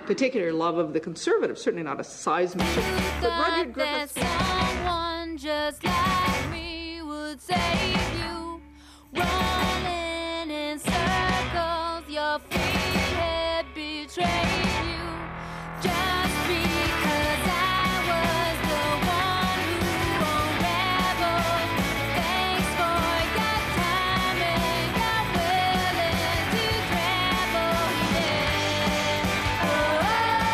particular love of the conservative, certainly not a seismicist. But Rudyard Griffiths. Someone just like me would save you, rolling in circles, your free head betrayed you, just because I was the one who unraveled. Thanks for your time and you're willing to travel, yeah. Oh,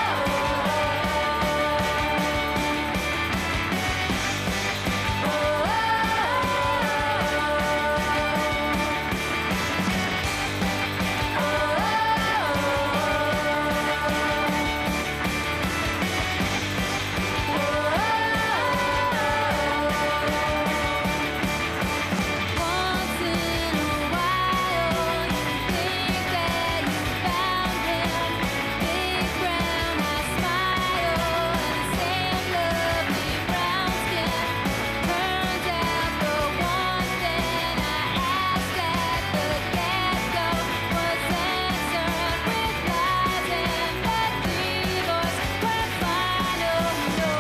once in a while, you think that you found him. Big brown eyes smile and same lovely brown skin. Turns out the one thing I asked at the get-go was answered with lies, and that divorce were final, no.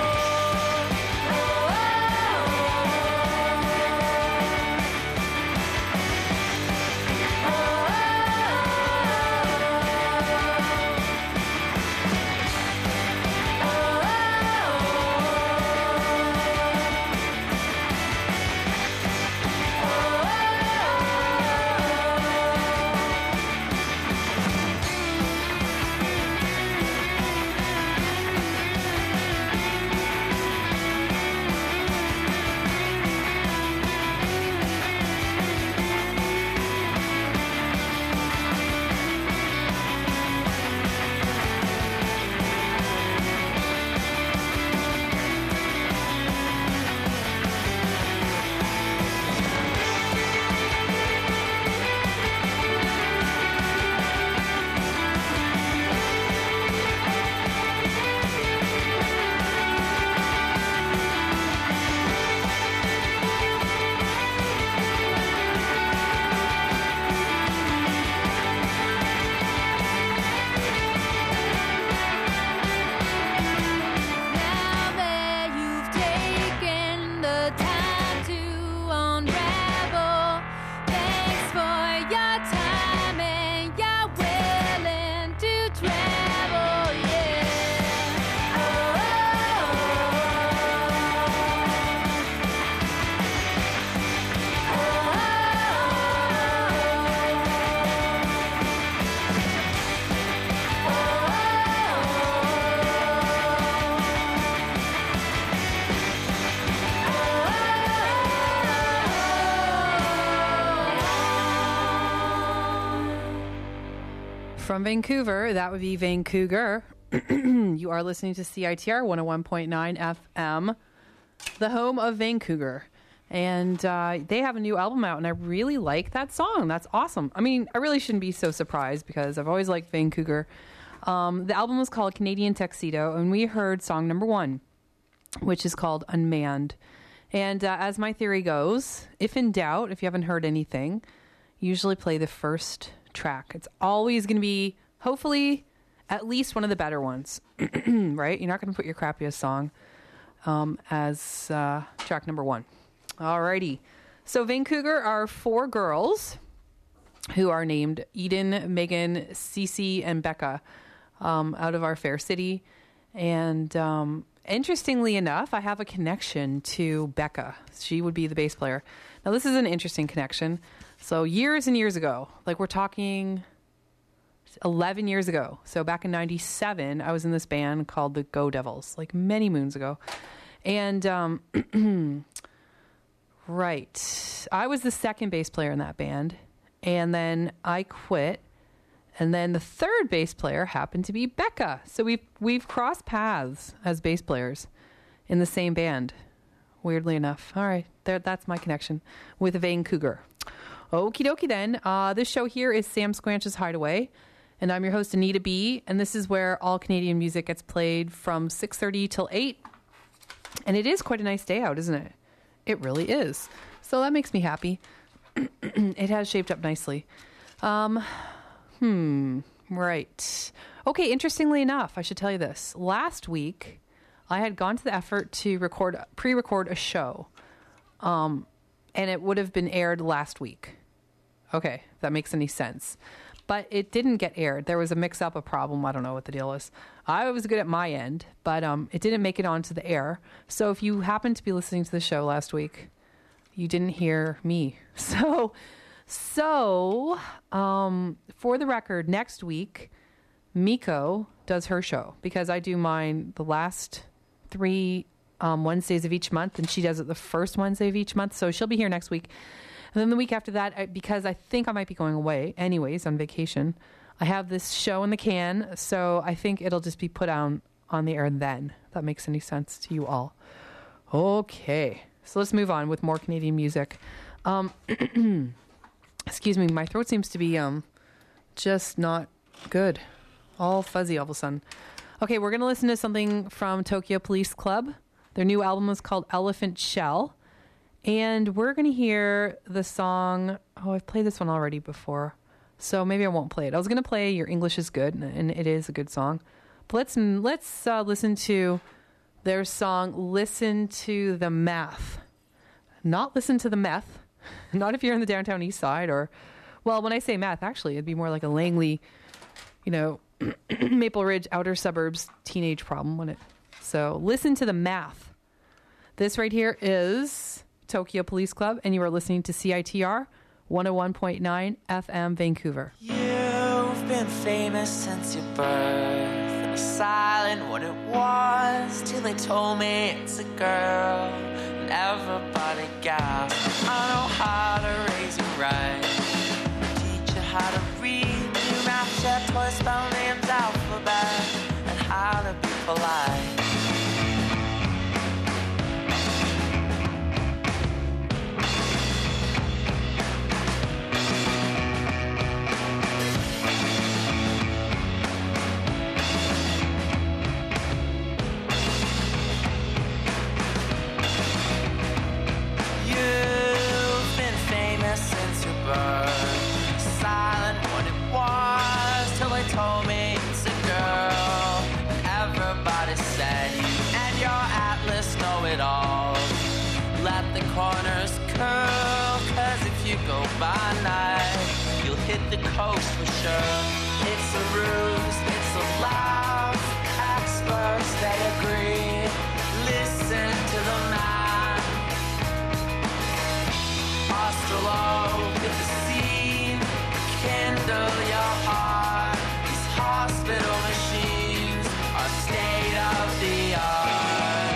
Now that you've taken the time to unravel, thanks for your time and you're willing to travel, yeah. From Vancouver, that would be Vancouver. You are listening to CITR 101.9 FM, the home of Vancouver. And they have a new album out, and I really like that song. That's awesome. I mean, I really shouldn't be so surprised because I've always liked Vancouver. The album was called Canadian Tuxedo, and we heard song number 1, which is called Unmanned. And as my theory goes, if in doubt, if you haven't heard anything, usually play the first track. It's always going to be, hopefully, at least one of the better ones, right? You're not going to put your crappiest song as track number 1. Alrighty. So Vancouver are 4 girls who are named Eden, Megan, Cece, and Becca out of our fair city. And interestingly enough, I have a connection to Becca. She would be the bass player. Now, this is an interesting connection. So years and years ago, like we're talking 11 years ago. So back in 97, I was in this band called the Go Devils, like many moons ago. And, right. I was the second bass player in that band. And then I quit. And then the third bass player happened to be Becca. So we've crossed paths as bass players in the same band, weirdly enough. All right, that's my connection with Vancouver. Okie dokie then. This show here is Sam Squanch's Hideaway, and I'm your host, Anita B., and this is where all Canadian music gets played from 6:30 till 8. And it is quite a nice day out, isn't it? It really is. So that makes me happy. It has shaped up nicely. Right. Okay, interestingly enough, I should tell you this. Last week, I had gone to the effort to pre-record a show. And it would have been aired last week. Okay, if that makes any sense. But it didn't get aired. There was a mix-up, a problem. I don't know what the deal is. I was good at my end, but it didn't make it onto the air. So if you happened to be listening to the show last week, you didn't hear me. So for the record, next week, Miko does her show because I do mine the last 3 Wednesdays of each month, and she does it the first Wednesday of each month. So she'll be here next week. And then the week after that, because I think I might be going away anyways on vacation, I have this show in the can. So I think it'll just be put on the air then. If that makes any sense to you all. Okay. So let's move on with more Canadian music. Excuse me. My throat seems to be just not good. All fuzzy all of a sudden. Okay, we're going to listen to something from Tokyo Police Club. Their new album is called Elephant Shell. And we're going to hear the song. Oh, I've played this one already before, so maybe I won't play it. I was going to play Your English is Good, and it is a good song. But let's listen to their song, Listen to the Math. Not Listen to the Meth. Not if you're in the downtown east side or, well, when I say math, actually, it'd be more like a Langley, Maple Ridge, outer suburbs teenage problem, So listen to the math. This right here is Tokyo Police Club, and you are listening to CITR 101.9 FM Vancouver. You've been famous since your birth. I was silent what it was till they told me it's a girl. And everybody gasped. I know how to raise you right, teach you how to read, do math, share toys, spell names, alphabet, and how to be polite. Silent what it was till they told me it's a girl. Everybody said you and your atlas know it all. Let the corners curl, cause if you go by night, you'll hit the coast for sure. It's a ruse, it's a laugh. Experts, they agree. Listen to the man. Astrolobe with the scene, kindle your heart. These hospital machines are state of the art.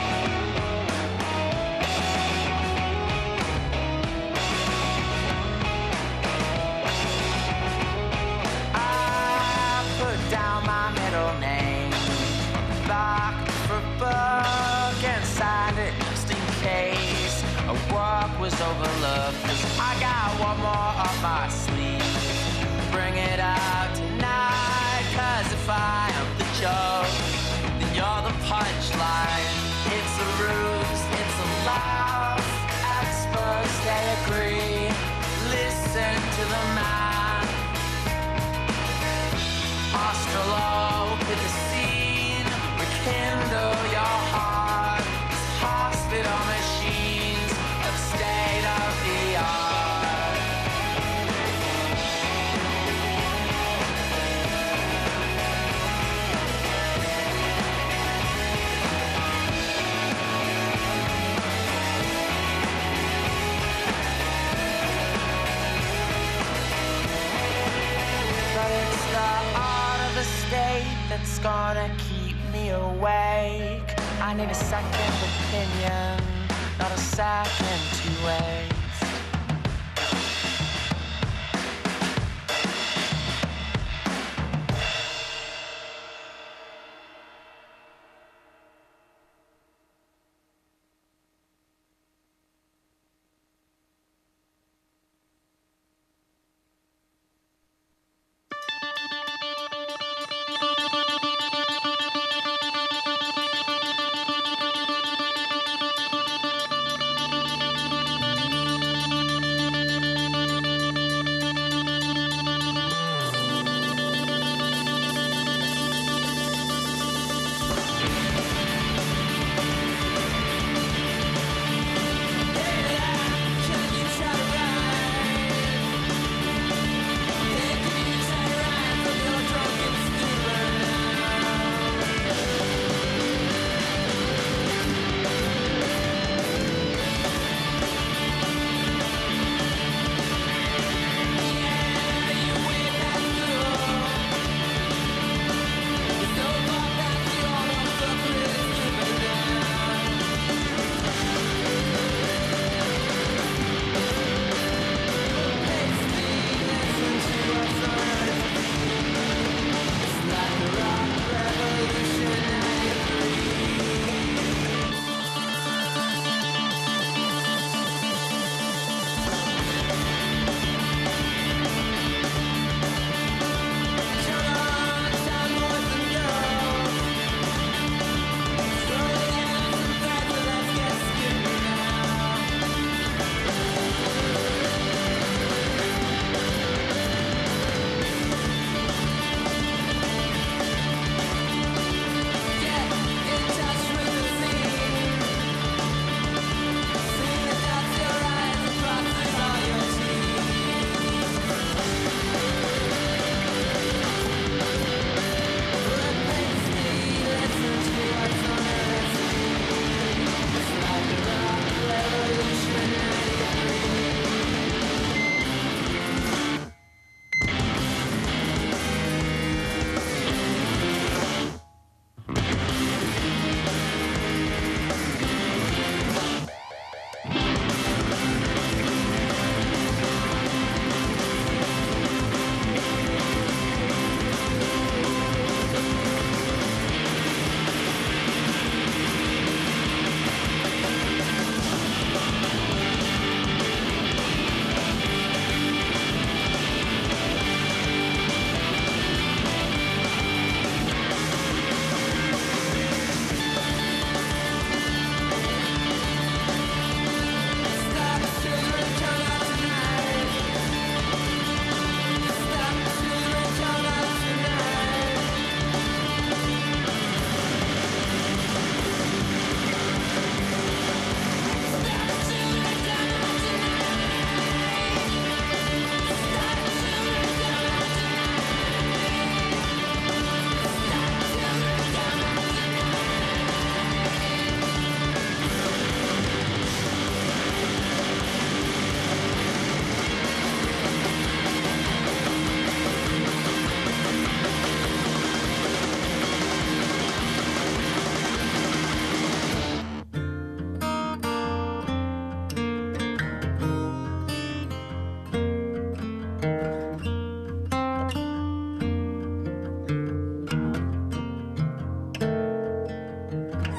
I put down my middle name back for a book and signed it just in case a work was overlooked. Cause I got one more up my sleeve. Bring it out tonight. Cause if I am the joke, then you're the punchline. It's a ruse, it's a laugh. Experts, they agree. Listen to the man. Astrolobe with the scene. Rekindle your heart. These hospital machines of state of the art. But it's the art of the state that's gonna keep me awake. I need a second opinion, not a second to waste.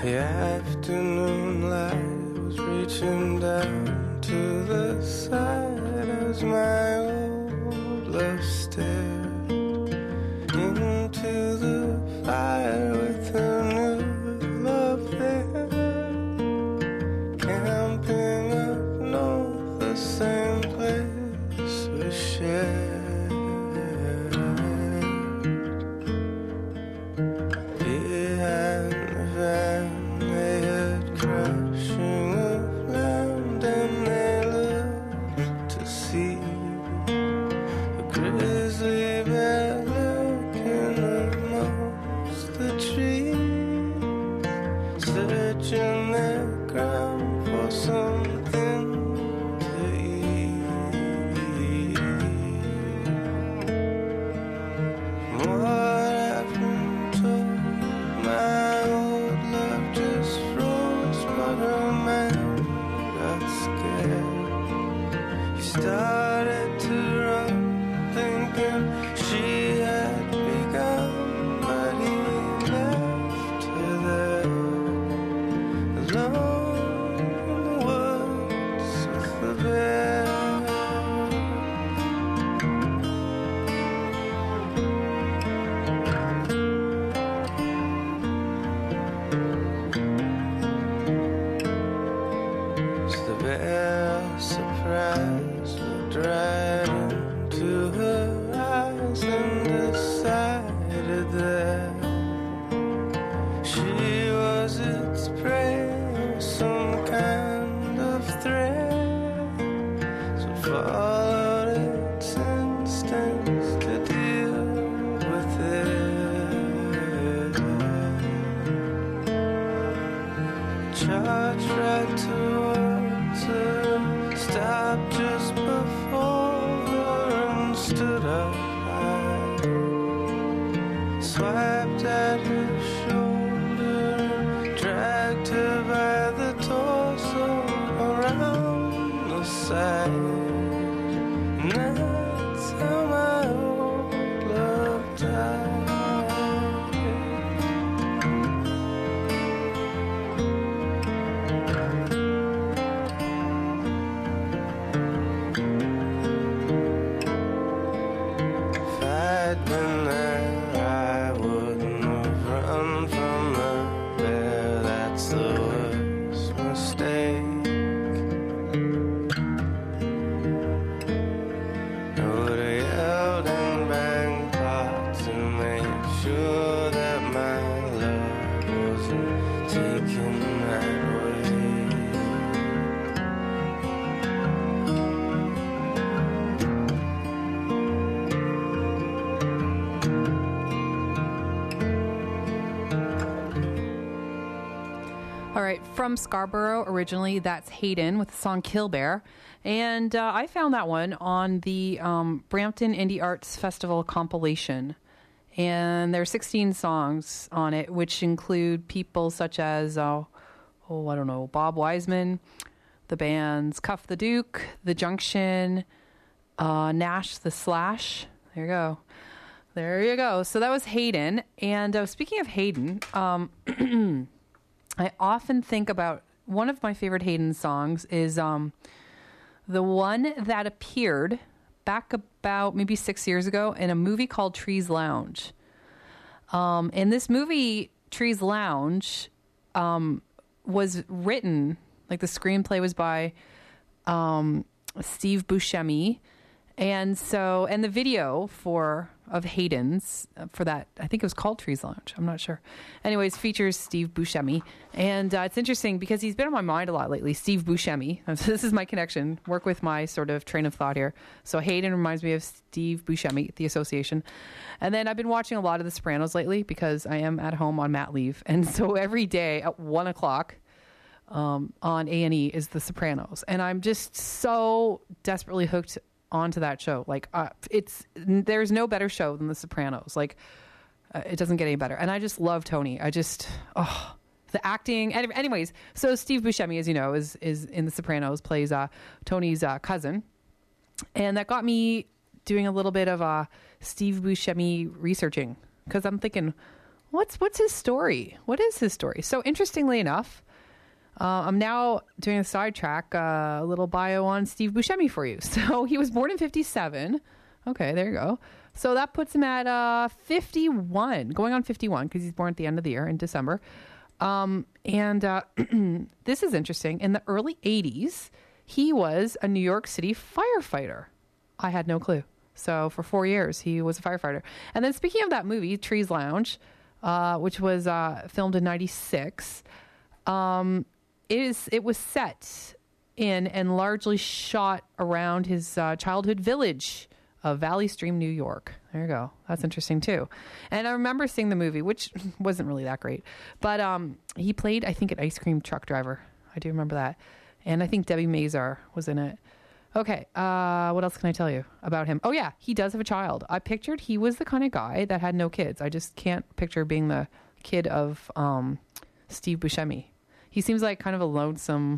The afternoon light was reaching down to the side as my old love stared into the fire with a new love there. Camping up north, the same place we shared. Behind the van they heard crashing of land, and they looked to see a grizzly bear lurking amongst the trees, searching their ground for something to eat. What happened to my old love just froze, but her man got scared. He started to run, thinking she had begun, but he left her there, alone in the woods with the bear. So the bear, surprised, looked right into her eyes and decided that she was its prey, or some kind of threat. So it followed its instincts to deal with it. Charged right towards her, stopped just before her and stood up high. Swiped at her shoulder, dragged her by the torso around the side. And that's how my old love died. If I'd been there, I wouldn't have run from the bear. That's the worst mistake. I would have yelled and banged pots and made sure that my love wasn't taken that way. All right, from Scarborough originally, that's Hayden with the song Kill Bear. And I found that one on the Brampton Indie Arts Festival compilation. And there are 16 songs on it, which include people such as, I don't know, Bob Wiseman, the bands Cuff the Duke, The Junction, Nash the Slash. There you go. There you go. So that was Hayden. And speaking of Hayden, I often think about one of my favorite Hayden songs is the one that appeared back about maybe 6 years ago in a movie called Trees Lounge. In this movie, Trees Lounge was written, like the screenplay was by Steve Buscemi. And the video of Hayden's for that, I think it was called Trees Lounge. I'm not sure. Anyways, features Steve Buscemi. And it's interesting because he's been on my mind a lot lately. Steve Buscemi. This is my connection. Work with my sort of train of thought here. So Hayden reminds me of Steve Buscemi, the association. And then I've been watching a lot of The Sopranos lately because I am at home on mat leave. And so every day at 1 o'clock on A&E is The Sopranos. And I'm just so desperately hooked onto that show. Like there's no better show than The Sopranos. Like it doesn't get any better. And I just love Tony. The acting. Anyways, so Steve Buscemi, as you know, is in The Sopranos, plays Tony's cousin. And that got me doing a little bit of Steve Buscemi researching because I'm thinking, What's his story? What is his story? So interestingly enough, I'm now doing a sidetrack, a little bio on Steve Buscemi for you. So he was born in 1957. Okay, there you go. So that puts him at 51, going on 51, because he's born at the end of the year in December. This is interesting. In the early 80s, he was a New York City firefighter. I had no clue. So for 4 years, he was a firefighter. And then speaking of that movie, Trees Lounge, which was filmed in 96, it was set in and largely shot around his childhood village of Valley Stream, New York. There you go. That's interesting too. And I remember seeing the movie, which wasn't really that great, but he played, I think, an ice cream truck driver. I do remember that. And I think Debbie Mazar was in it. Okay, what else can I tell you about him? Oh yeah, he does have a child. I pictured he was the kind of guy that had no kids. I just can't picture being the kid of Steve Buscemi. He seems like kind of a lonesome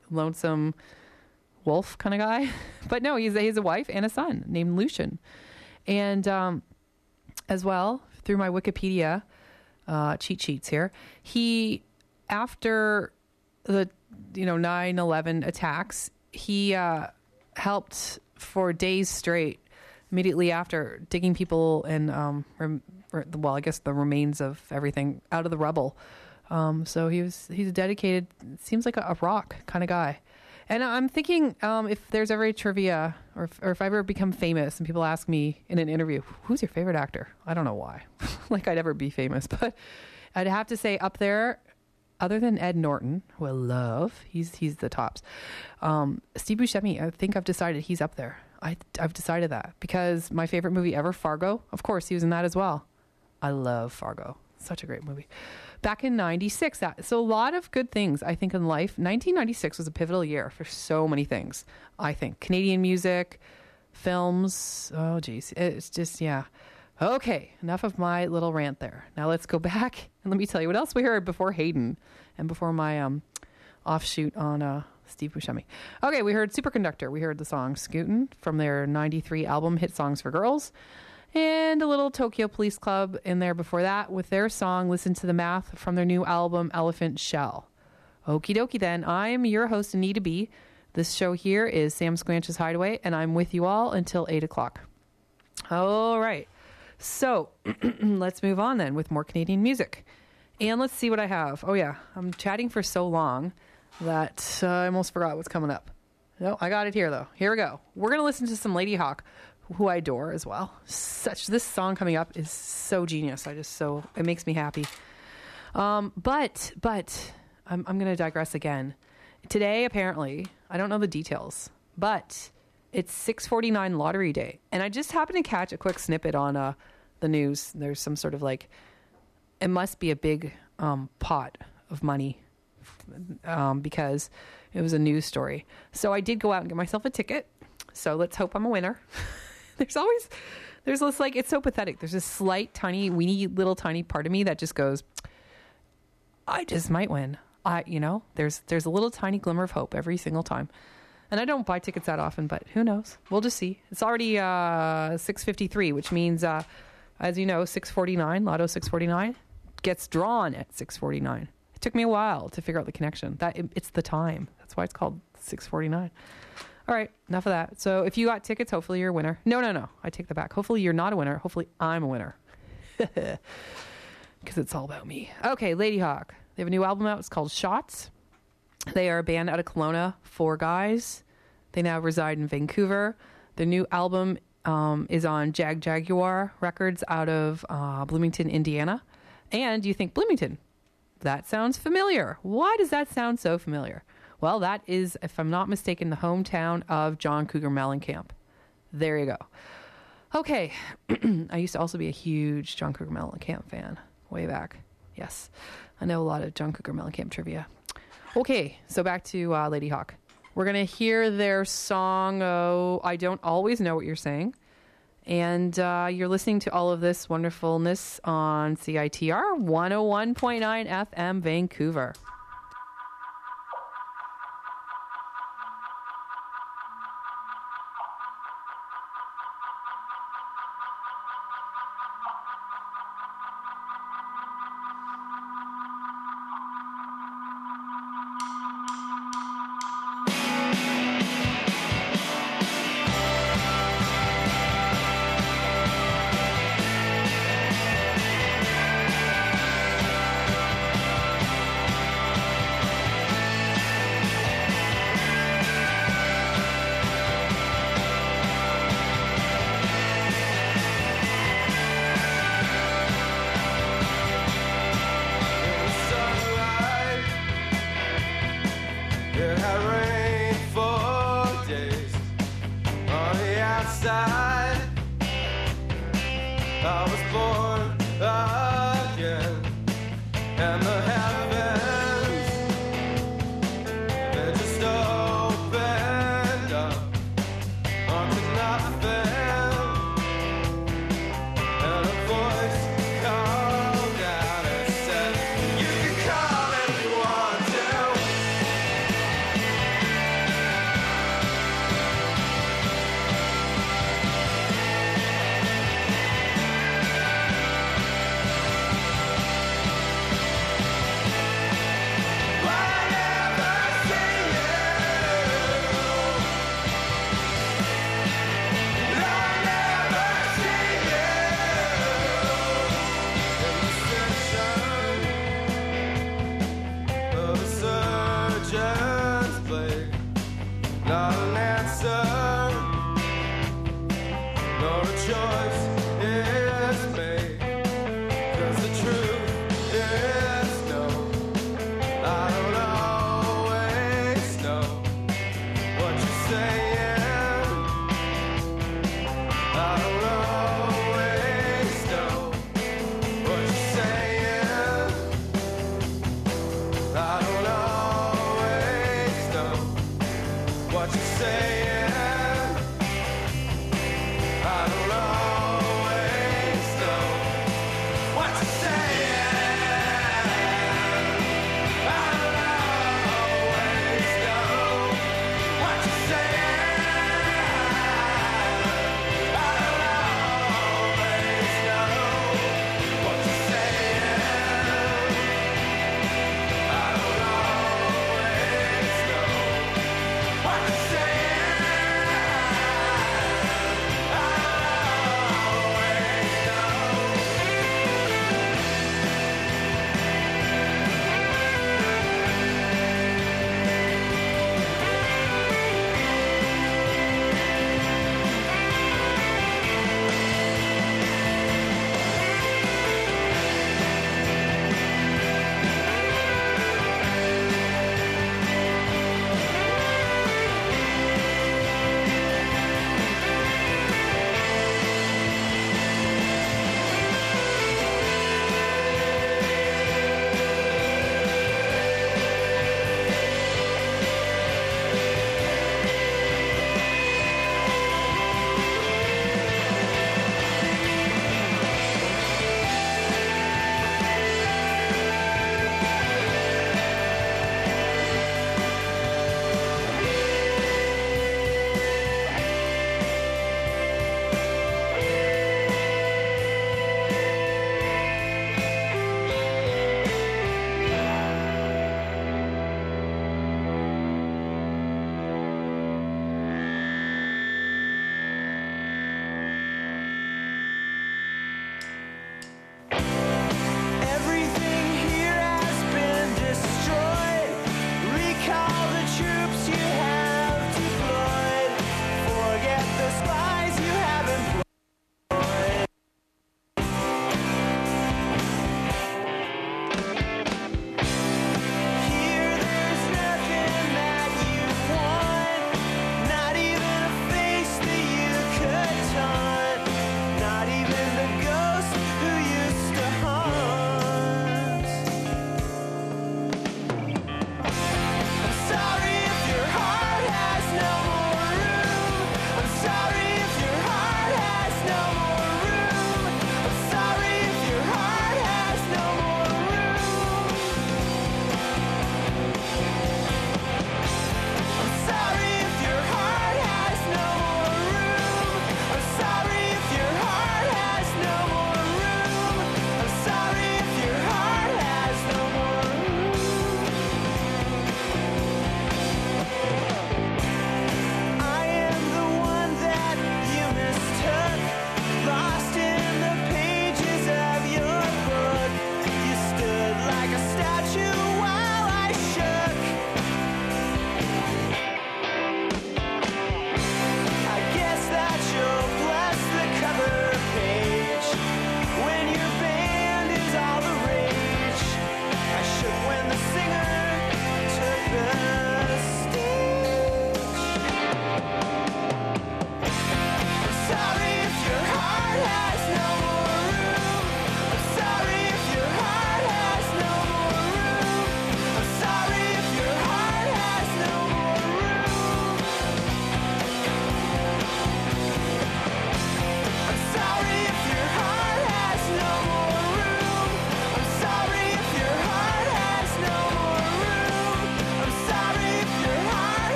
wolf kind of guy. But no, he has a wife and a son named Lucian. And as well, through my Wikipedia cheat sheets here, he, after the 9/11 attacks, he helped for days straight immediately after digging people and I guess the remains of everything out of the rubble. So he's a dedicated, seems like a rock kind of guy. And I'm thinking if there's ever a trivia or if I ever become famous and people ask me in an interview, who's your favorite actor? I don't know why. Like I'd ever be famous, but I'd have to say up there, other than Ed Norton, who I love, he's the tops. Steve Buscemi, I think I've decided he's up there. I've decided that because my favorite movie ever, Fargo, of course, he was in that as well. I love Fargo. Such a great movie. Back in 96, so a lot of good things, I think, in life. 1996 was a pivotal year for so many things, I think. Canadian music, films, oh, geez. It's just, yeah. Okay, enough of my little rant there. Now let's go back and let me tell you what else we heard before Hayden and before my offshoot on Steve Buscemi. Okay, we heard Superconductor. We heard the song Scootin' from their 93 album Hit Songs for Girls. And a little Tokyo Police Club in there before that with their song Listen to the Math from their new album Elephant Shell. Okie dokie then. I'm your host, Anita B. This show here is Sam Squanch's Hideaway, and I'm with you all until 8 o'clock. All right. So let's move on then with more Canadian music. And let's see what I have. Oh, yeah. I'm chatting for so long that I almost forgot what's coming up. No, I got it here, though. Here we go. We're going to listen to some Lady Hawk, who I adore as well. This song coming up is so genius. It makes me happy. But I'm going to digress again. Today, apparently, I don't know the details, but it's 649 lottery day. And I just happened to catch a quick snippet on the news. There's some sort of it must be a big pot of money because it was a news story. So I did go out and get myself a ticket. So let's hope I'm a winner. There's this it's so pathetic. There's this slight, tiny, weeny, little tiny part of me that just goes, I just might win. There's a little tiny glimmer of hope every single time. And I don't buy tickets that often, but who knows? We'll just see. It's already 6:53, which means, as you know, 649, Lotto 649, gets drawn at 6:49. It took me a while to figure out the connection. It's the time. That's why it's called 6:49. All right, enough of that. So if you got tickets, hopefully you're a winner. No. I take that back. Hopefully you're not a winner. Hopefully I'm a winner. Because it's all about me. Okay, Lady Hawk. They have a new album out. It's called Shots. They are a band out of Kelowna, 4 guys. They now reside in Vancouver. Their new album is on Jaguar Records out of Bloomington, Indiana. And you think, Bloomington, that sounds familiar. Why does that sound so familiar? Well, that is, if I'm not mistaken, the hometown of John Cougar Mellencamp. There you go. Okay. I used to also be a huge John Cougar Mellencamp fan way back. Yes. I know a lot of John Cougar Mellencamp trivia. Okay. So back to Lady Hawk. We're going to hear their song, Oh, I Don't Always Know What You're Saying. And you're listening to all of this wonderfulness on CITR 101.9 FM Vancouver. and the heavens, they just opened up onto nothing. And a voice called out and said, you can come if you want to.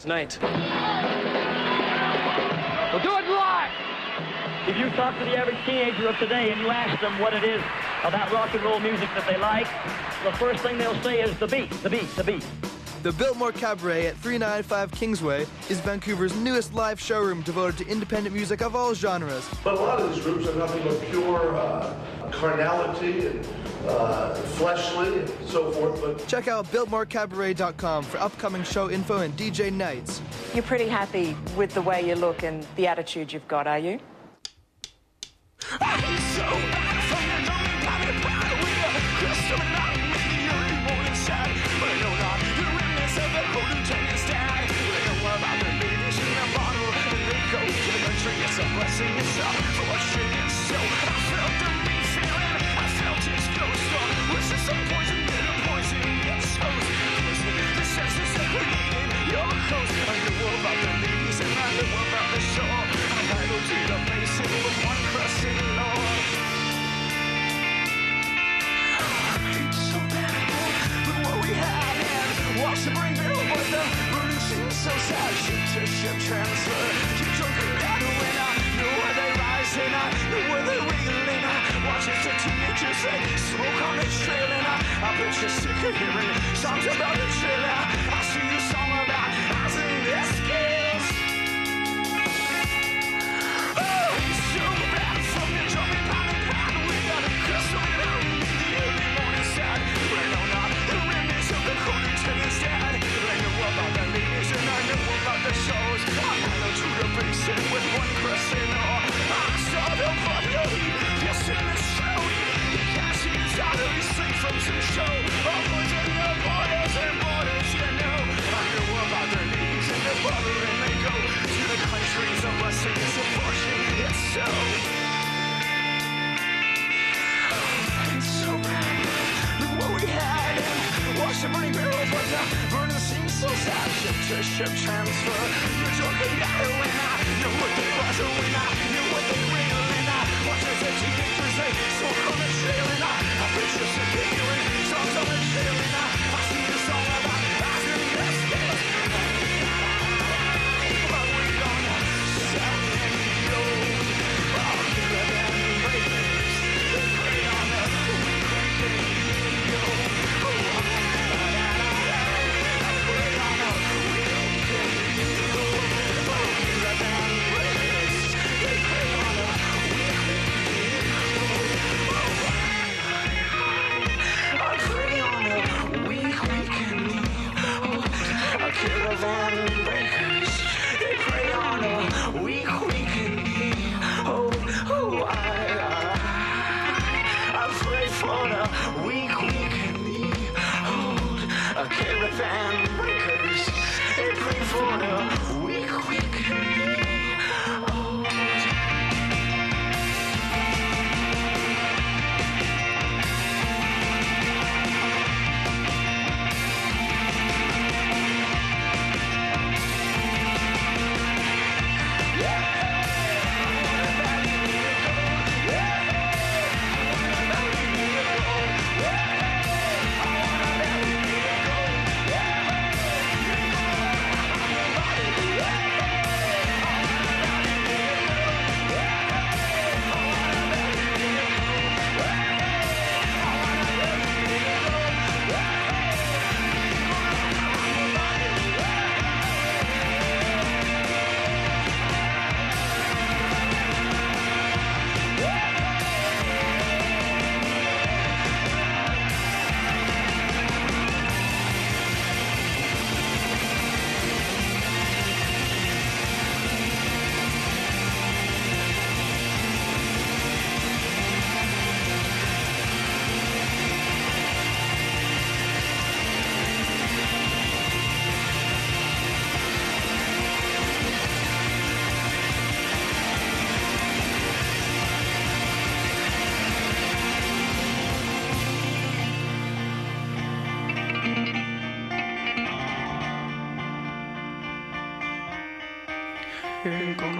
Tonight. We'll do it live! If you talk to the average teenager of today and you ask them what it is about rock and roll music that they like, the first thing they'll say is the beat, the beat, the beat. The Biltmore Cabaret at 395 Kingsway is Vancouver's newest live showroom devoted to independent music of all genres. But a lot of these groups are nothing but pure carnality and fleshly and so forth. But check out BiltmoreCabaret.com for upcoming show info and DJ nights. You're pretty happy with the way you look and the attitude you've got, are you? It's a blessing, it's a fortune, it's so I felt the meat feeling, I felt its ghost. Was this some poison, bitter poison, yes, host? Listen, the senses that created your coast. I knew about the ladies and I knew about the shore. I idled to the basin with one crescent lord. It's so terrible, look what we had and watch the bring bill, but the burden seems so sad. Ship to ship transfer, you drunk it out of winter. Where they rising, where they reeling, watch as the teenagers say, smoke on the trail, and I bet you're sick of hearing songs about the trailer. I sing a song about housing escapes. Oh, it's so bad from the jumping pound and pound. We got a crystal in the early morning sad. Rain on up the remnants of the cold lieutenant's dad. I know about the ladies and I know about the shows. I know to the basin with one crescent. I saw the fire, yes, in the show. The cash is out of his sleep from some show. All boys in the borders and borders, you know. I know about the ladies and the butter and they go to the countries of blessing. It's a fortune, it's so. It's so bad. Look what we had and watch the burning barrel, but the burning seems so sad. Ship to ship transfer. You're talking about it when I know what they was when I knew what they real and I watch as the teenagers they smoke on the trail and I picture sick of hearing songs on the trail and I sing a song about housing escapes. But we gonna sell and go. I'll give it and praise. They pray on the weak and go. Caravan breakers, they prey on a weak knee. Oh, I pray for the weak knee. Oh, a caravan breakers, they pray for the weak knee. Oh. Ain't gonna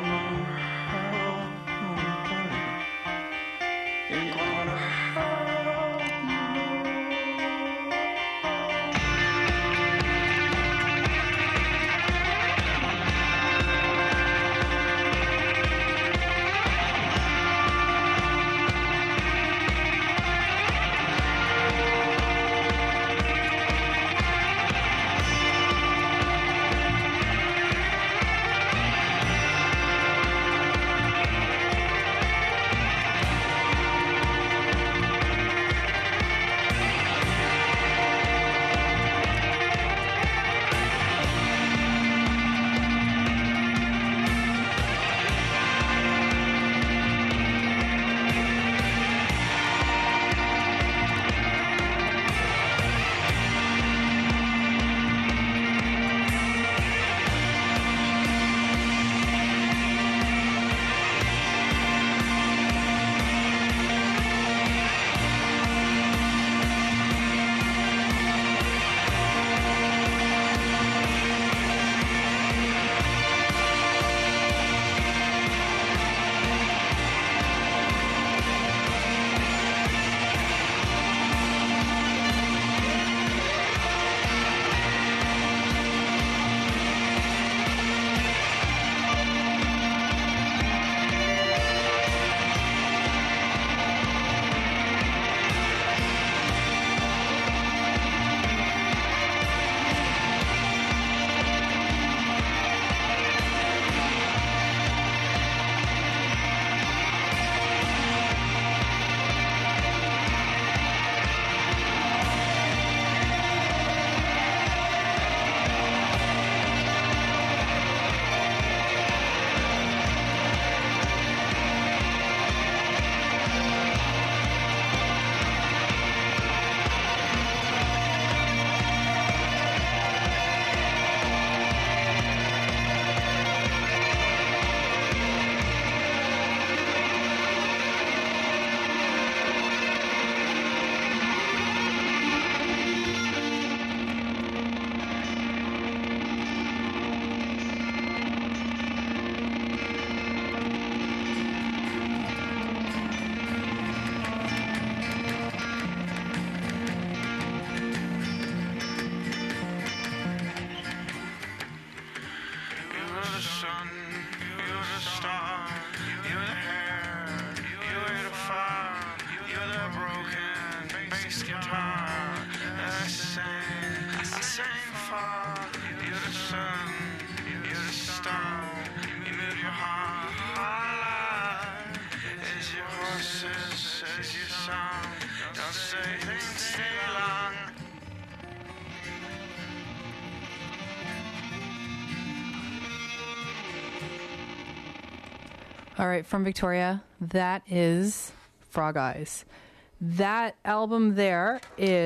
All right, from Victoria, that is Frog Eyes. That album there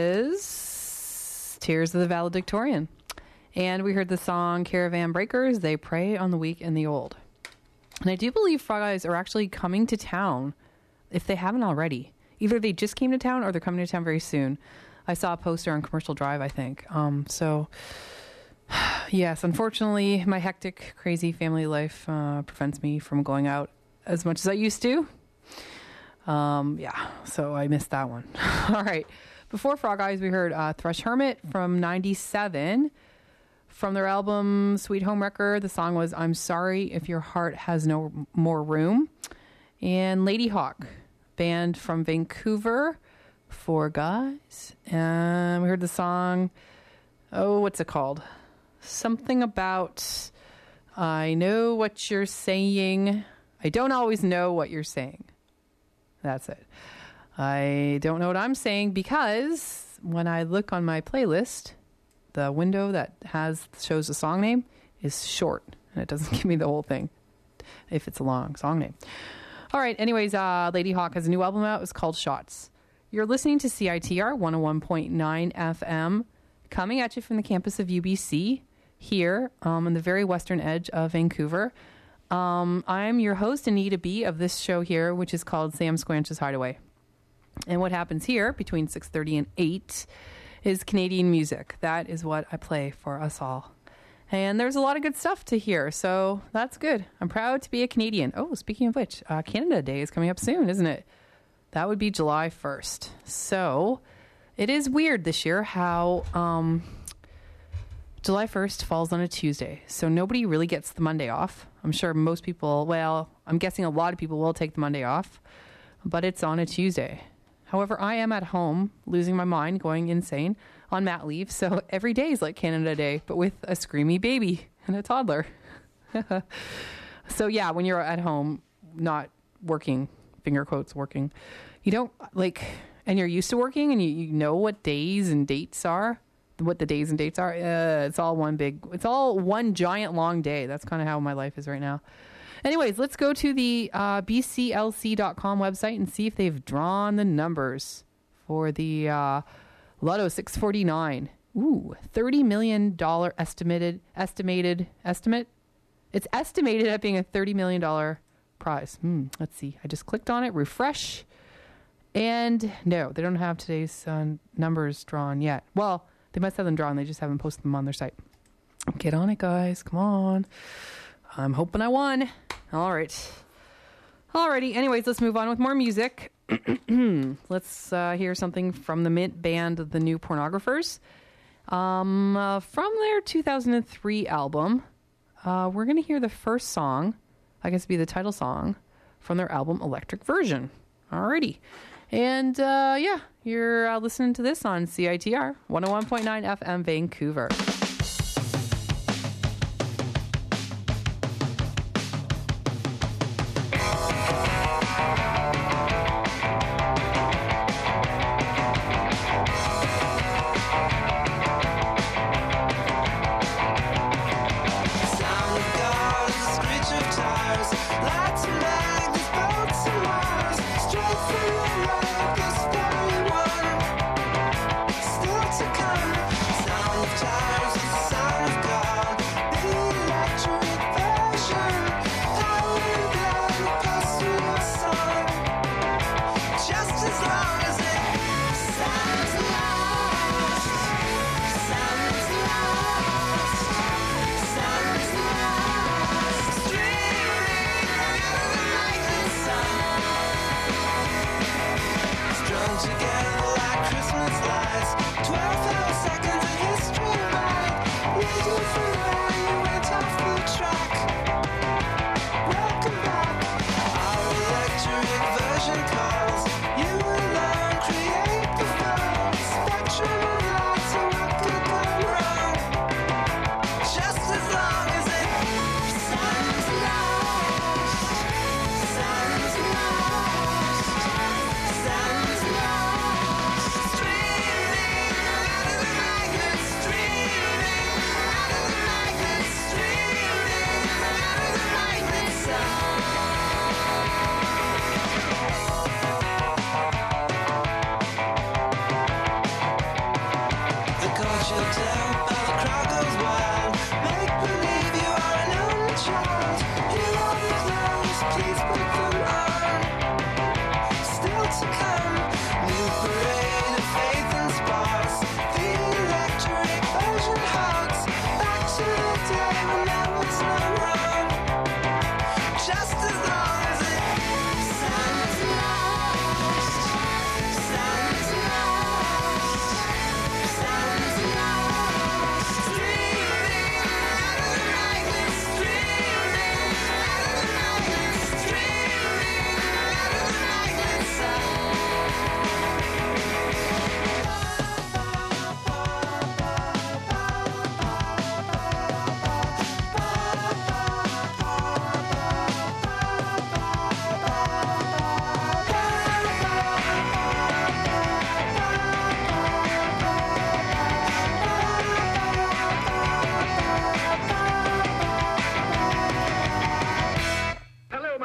is Tears of the Valedictorian. And we heard the song Caravan Breakers, They Prey on the Weak and the Old. And I do believe Frog Eyes are actually coming to town, if they haven't already. Either they just came to town or they're coming to town very soon. I saw a poster on Commercial Drive, I think. So, yes, unfortunately, my hectic, crazy family life prevents me from going out as much as I used to. So I missed that one. All right. Before Frog Eyes, we heard Thrush Hermit from 97. From their album Sweet Home Wrecker, the song was I'm Sorry If Your Heart Has No More Room. And Lady Hawk, band from Vancouver, Four Guys. And we heard the song, what's it called? Something about I know what you're saying. I don't always know what you're saying. That's it. I don't know what I'm saying because when I look on my playlist, the window that shows the song name is short, and it doesn't give me the whole thing if it's a long song name. All right. Anyways, Lady Hawk has a new album out. It's called Shots. You're listening to CITR 101.9 FM, coming at you from the campus of UBC here on the very western edge of Vancouver. I'm your host, Anita B, of this show here, which is called Sam Squanch's Hideaway. And what happens here between 6:30 and 8 is Canadian music. That is what I play for us all. And there's a lot of good stuff to hear, so that's good. I'm proud to be a Canadian. Oh, speaking of which, Canada Day is coming up soon, isn't it? That would be July 1st. So it is weird this year how July 1st falls on a Tuesday. So nobody really gets the Monday off. I'm sure most people, well, I'm guessing a lot of people will take the Monday off, but it's on a Tuesday. However, I am at home, losing my mind, going insane on mat leave. So every day is like Canada Day, but with a screamy baby and a toddler. So yeah, when you're at home, not working, finger quotes working, you don't like, and you're used to working and you know what days and dates are, what the days and dates are. It's all one giant long day. That's kind of how my life is right now. Anyways, let's go to the bclc.com website and see if they've drawn the numbers for the Lotto 649. Ooh, $30 million estimate. It's estimated at being a $30 million prize. Let's see. I just clicked on it, refresh. And no, they don't have today's numbers drawn yet. Well, they must have them drawn. They just haven't posted them on their site. Get on it, guys. Come on. I'm hoping I won. All right. Alrighty. Anyways, let's move on with more music. Let's hear something from the Mint band, The New Pornographers. From their 2003 album, we're going to hear the first song, I guess it'd be the title song, from their album Electric Version. Alrighty. And you're listening to this on CITR 101.9 FM Vancouver. Still to come, sound of tires.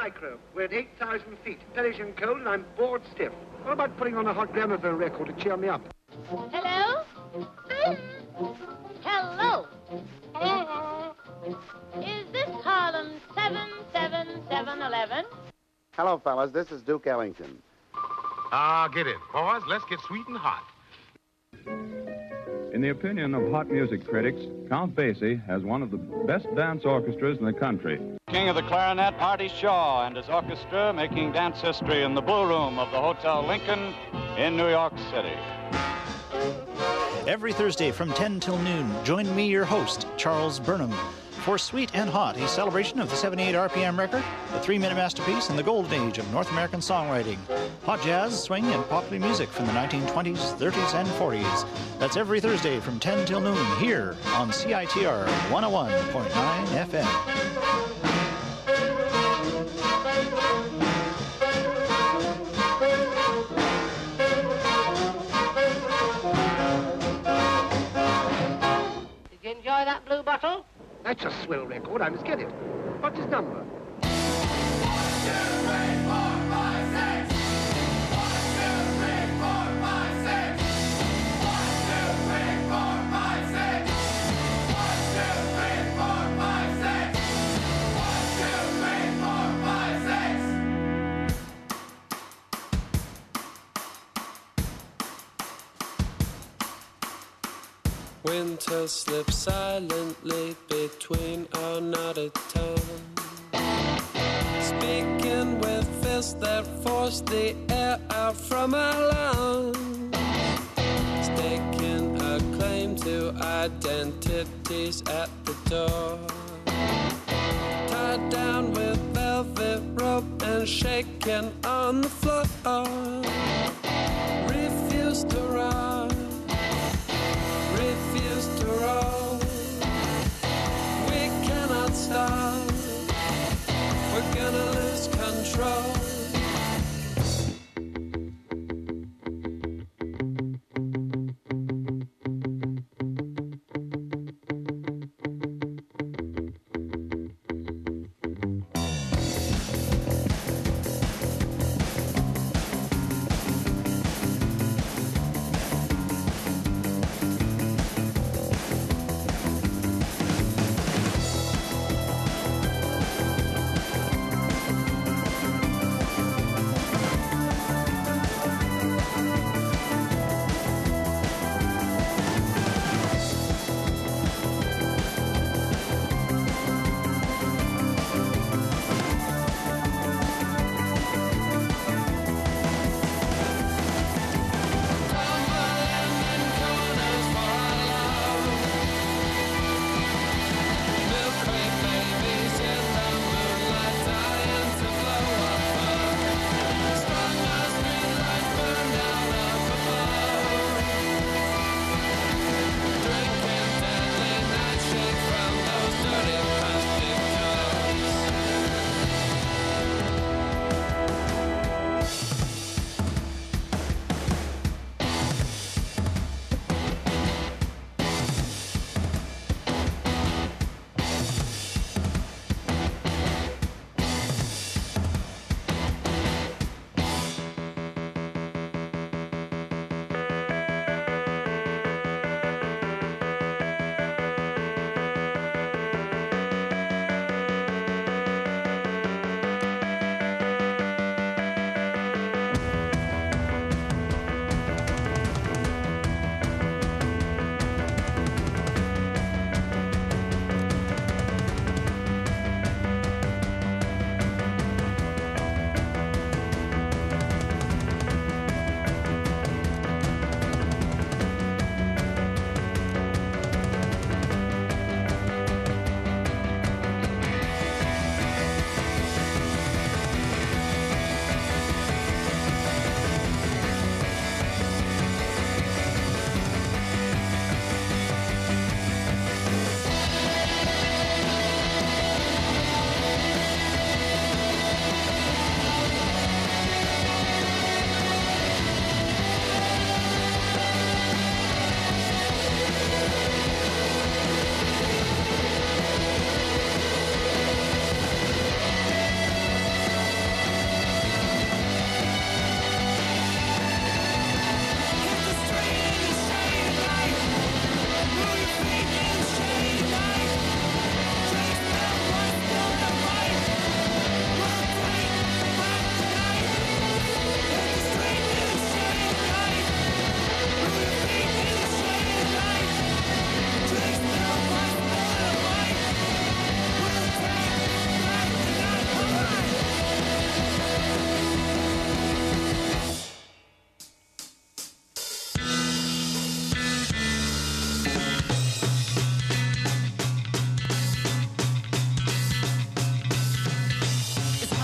micro. We're at 8,000 feet. Perishing cold and I'm bored stiff. What about putting on a hot gramophone record to cheer me up? Hello? Hello? Is this Harlem 77711? Hello, fellas. This is Duke Ellington. Get it. Pause. Let's get sweet and hot. In the opinion of hot music critics, Count Basie has one of the best dance orchestras in the country. King of the clarinet, Artie Shaw, and his orchestra making dance history in the Blue Room of the Hotel Lincoln in New York City. Every Thursday from 10 till noon, join me, your host, Charles Burnham, for Sweet and Hot, a celebration of the 78 RPM record, the 3-minute masterpiece in the golden age of North American songwriting. Hot jazz, swing, and popular music from the 1920s, 30s, and 40s. That's every Thursday from 10 till noon here on CITR 101.9 FM. Did you enjoy that blue bottle? That's a swell record. I must get it. What's his number? Winter slips silently between our knotted tongues, speaking with fists that force the air out from our lungs, staking a claim to identities at the door, tied down with velvet rope and shaken on the floor, refused to run, refused to roll. We cannot stop. We're gonna lose control.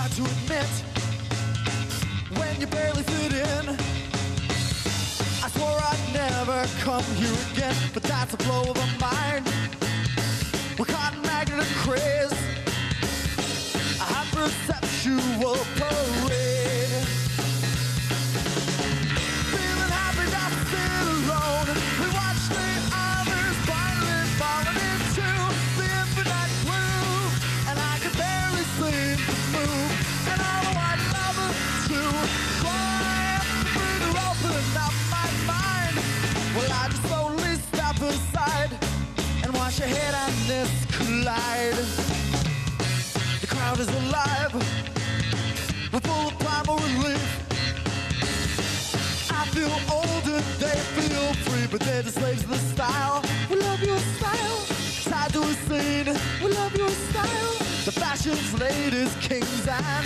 hard to admit when you barely fit in. I swore I'd never come here again, but that's a blow of the mind. We're caught in magnet and craze, a hyperceptual parade. Feeling happy, not sit alone. We watch the others blindly falling into the infinite groove, and I can barely seem to move. And all the white lava to try to open up my mind. Well, I just slowly step aside and watch your head on this collide. The crowd is alive, we're full of primal relief. I feel old and they feel free, but they're the slaves of the style. We love your style, tied to a scene. We love your style, the fashion's ladies, kings and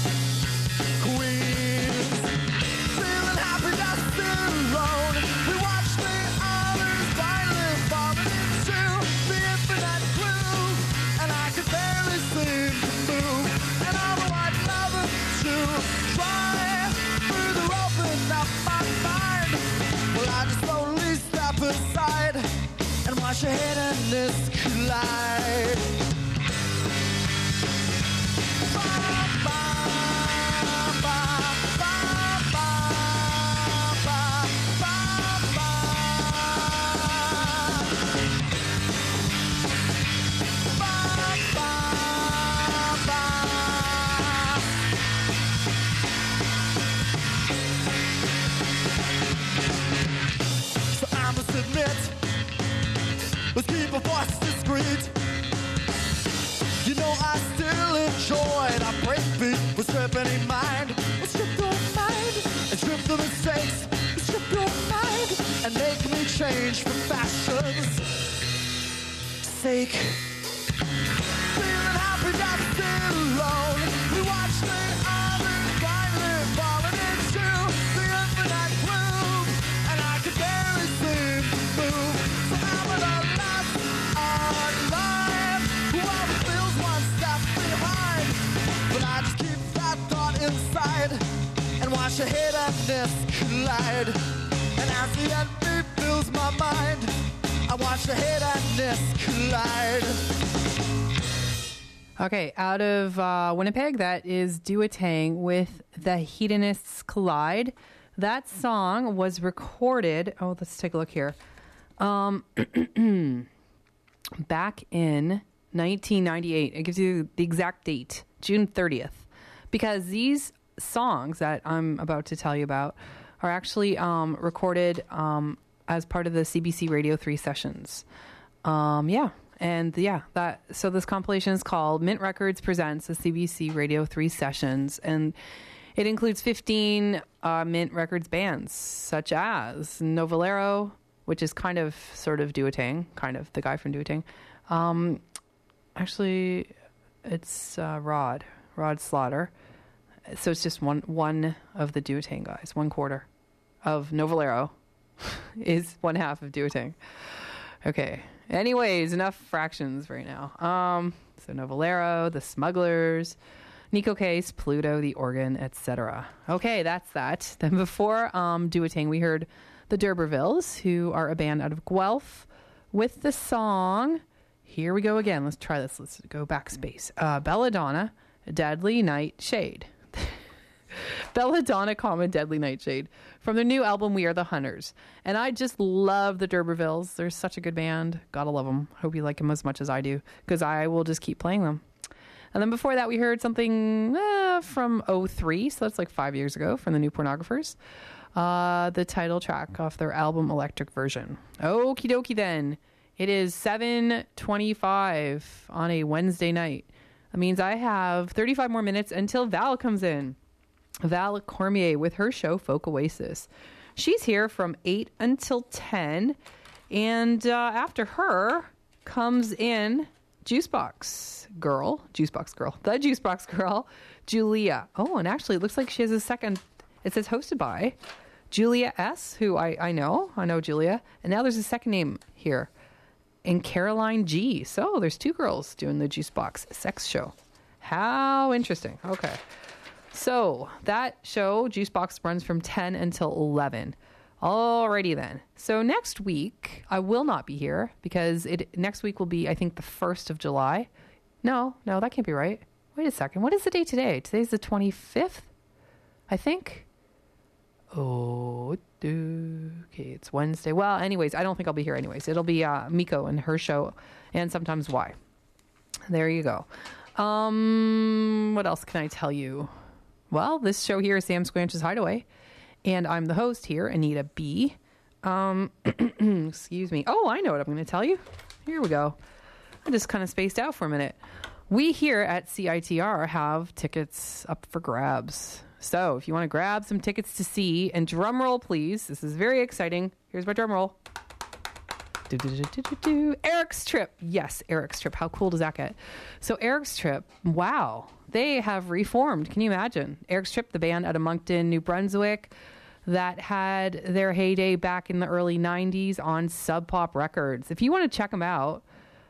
queens. Feeling happy, not sit alone. We watch the others finally falling into the infinite groove, and I can barely seem to move. And all the white lava to try further open up my mind. Well, I just slowly step aside and watch your head in this collide. So I must admit, let's keep our voice discreet. You know I still enjoy that breakbeat. We'll strip any mind, we'll strip your mind, and strip the mistakes, we'll strip your mind, and make me change for fashion's sake. Feeling happy, not sit alone. We watch the others blindly falling into the infinite groove, and I can barely seem to move. So I'm at a loss on life. Whoever feels one step behind, but I just keep that thought inside and watch the head of this collide. And as the envy fills my mind, I watch the head of this collide. Okay, out of Winnipeg, that is Duotang with The Hedonists Collide. That song was recorded, let's take a look here, back in 1998. It gives you the exact date, June 30th, because these songs that I'm about to tell you about are actually recorded as part of the CBC Radio 3 sessions. So this compilation is called Mint Records Presents the CBC Radio 3 Sessions, and it includes 15 Mint Records bands, such as Novalero, which is kind of sort of Duotang, kind of the guy from Duotang. Actually, it's Rod Slaughter. So it's just one of the Duotang guys. 1/4 of Novalero is 1/2 of Duotang. Okay. Anyways, enough fractions right now. So Novalero, the Smugglers, Nico Case, Pluto, the Organ, etc. Okay, that's that. Then before Duotang, we heard the D'Urbervilles, who are a band out of Guelph, with the song. Here we go again. Let's try this. Let's go backspace. Belladonna, Deadly Nightshade. Belladonna, Deadly Nightshade, from their new album We Are the Hunters. And I just love the D'Urbervilles. They're such a good band. Gotta love them. Hope you like them as much as I do, because I will just keep playing them. And then before that, we heard something from 03, so that's like 5 years ago, from the New Pornographers. The title track off their album Electric Version. Okie dokie then. It is 7:25 on a Wednesday night. That means I have 35 more minutes until Val comes in. Val Cormier with her show Folk Oasis. She's here from 8 until 10. And after her comes in the Juicebox Girl, Julia. Oh, and actually it looks like she has a second. It says hosted by Julia S., who I know Julia. And now there's a second name here. And Caroline G. So there's two girls doing the Juicebox sex show. How interesting. Okay. So that show, Juicebox, runs from 10 until 11. Alrighty then. So next week, I will not be here because next week will be, I think, the 1st of July. No, that can't be right. Wait a second. What is the date today? Today's the 25th, I think. Oh, okay, it's Wednesday. Well, anyways, I don't think I'll be here anyways. It'll be Miko and her show, and sometimes Y. There you go. What else can I tell you? Well, this show here is Sam Squanch's Hideaway, and I'm the host here, Anita B. Excuse me. Oh, I know what I'm going to tell you. Here we go. I just kind of spaced out for a minute. We here at CITR have tickets up for grabs. So if you want to grab some tickets to see, and drum roll, please. This is very exciting. Here's my drum roll. Eric's Trip. Yes, Eric's Trip. How cool does that get? So Eric's Trip, wow. They have reformed. Can you imagine? Eric's Trip, the band out of Moncton, New Brunswick, that had their heyday back in the early 90s on Sub Pop Records. If you want to check them out,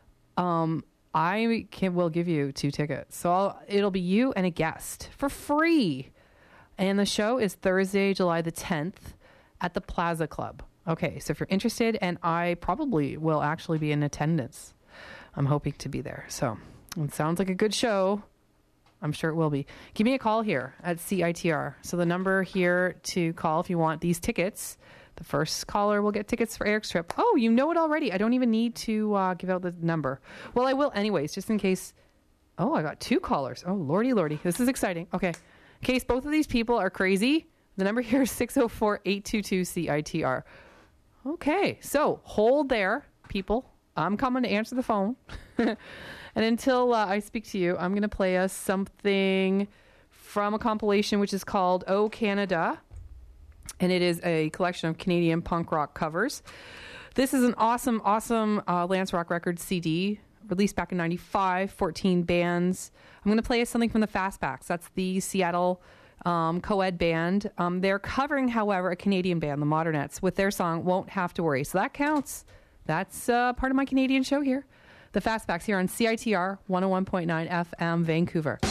will give you 2 tickets. So it'll be you and a guest for free. And the show is Thursday, July the 10th at the Plaza Club. Okay, so if you're interested, and I probably will actually be in attendance. I'm hoping to be there. So it sounds like a good show. I'm sure it will be. Give me a call here at CITR. So the number here to call if you want these tickets. The first caller will get tickets for Eric's Trip. Oh, you know it already. I don't even need to give out the number. Well, I will anyways, just in case. Oh, I got 2 callers. Oh, lordy. This is exciting. Okay. In case both of these people are crazy, the number here is 604-822-CITR. Okay. So hold there, people. I'm coming to answer the phone. And until I speak to you, I'm going to play us something from a compilation which is called Oh Canada. And it is a collection of Canadian punk rock covers. This is an awesome Lance Rock Records CD released back in 95, 14 bands. I'm going to play us something from the Fastbacks. That's the Seattle co-ed band. They're covering, however, a Canadian band, the Modernettes, with their song Won't Have to Worry. So that counts. That's part of my Canadian show here. The Fastbacks here on CITR 101.9 FM, Vancouver.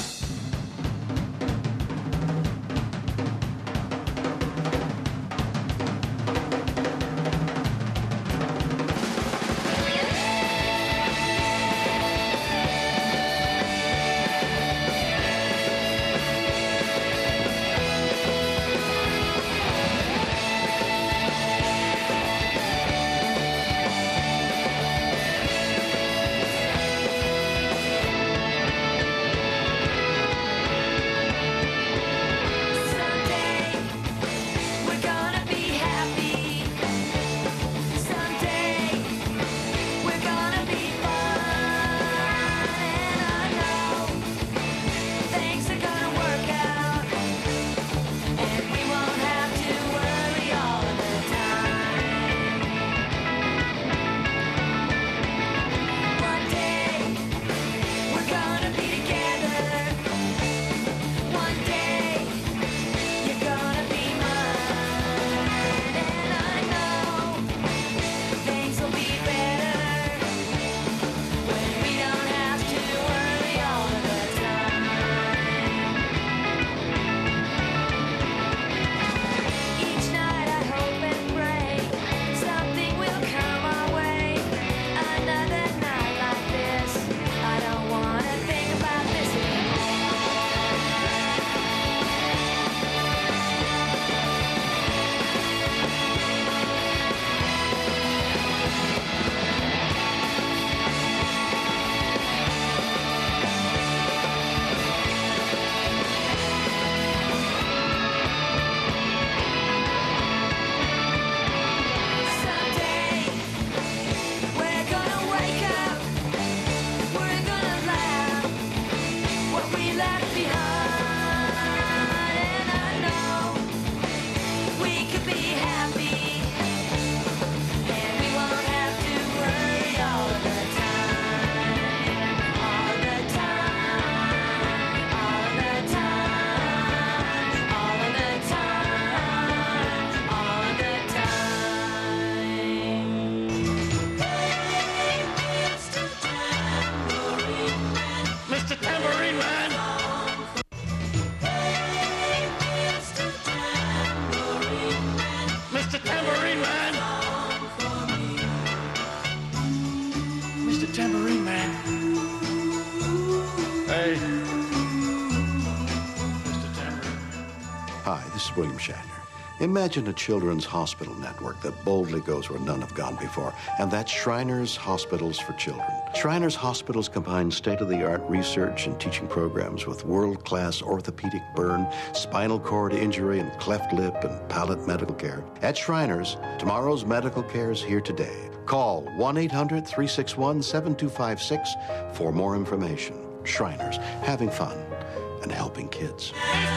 Hi, this is William Shatner. Imagine a children's hospital network that boldly goes where none have gone before, and that's Shriners Hospitals for Children. Shriners Hospitals combine state-of-the-art research and teaching programs with world-class orthopedic burn, spinal cord injury, and cleft lip and palate medical care. At Shriners, tomorrow's medical care is here today. Call 1-800-361-7256 for more information. Shriners, having fun and helping kids.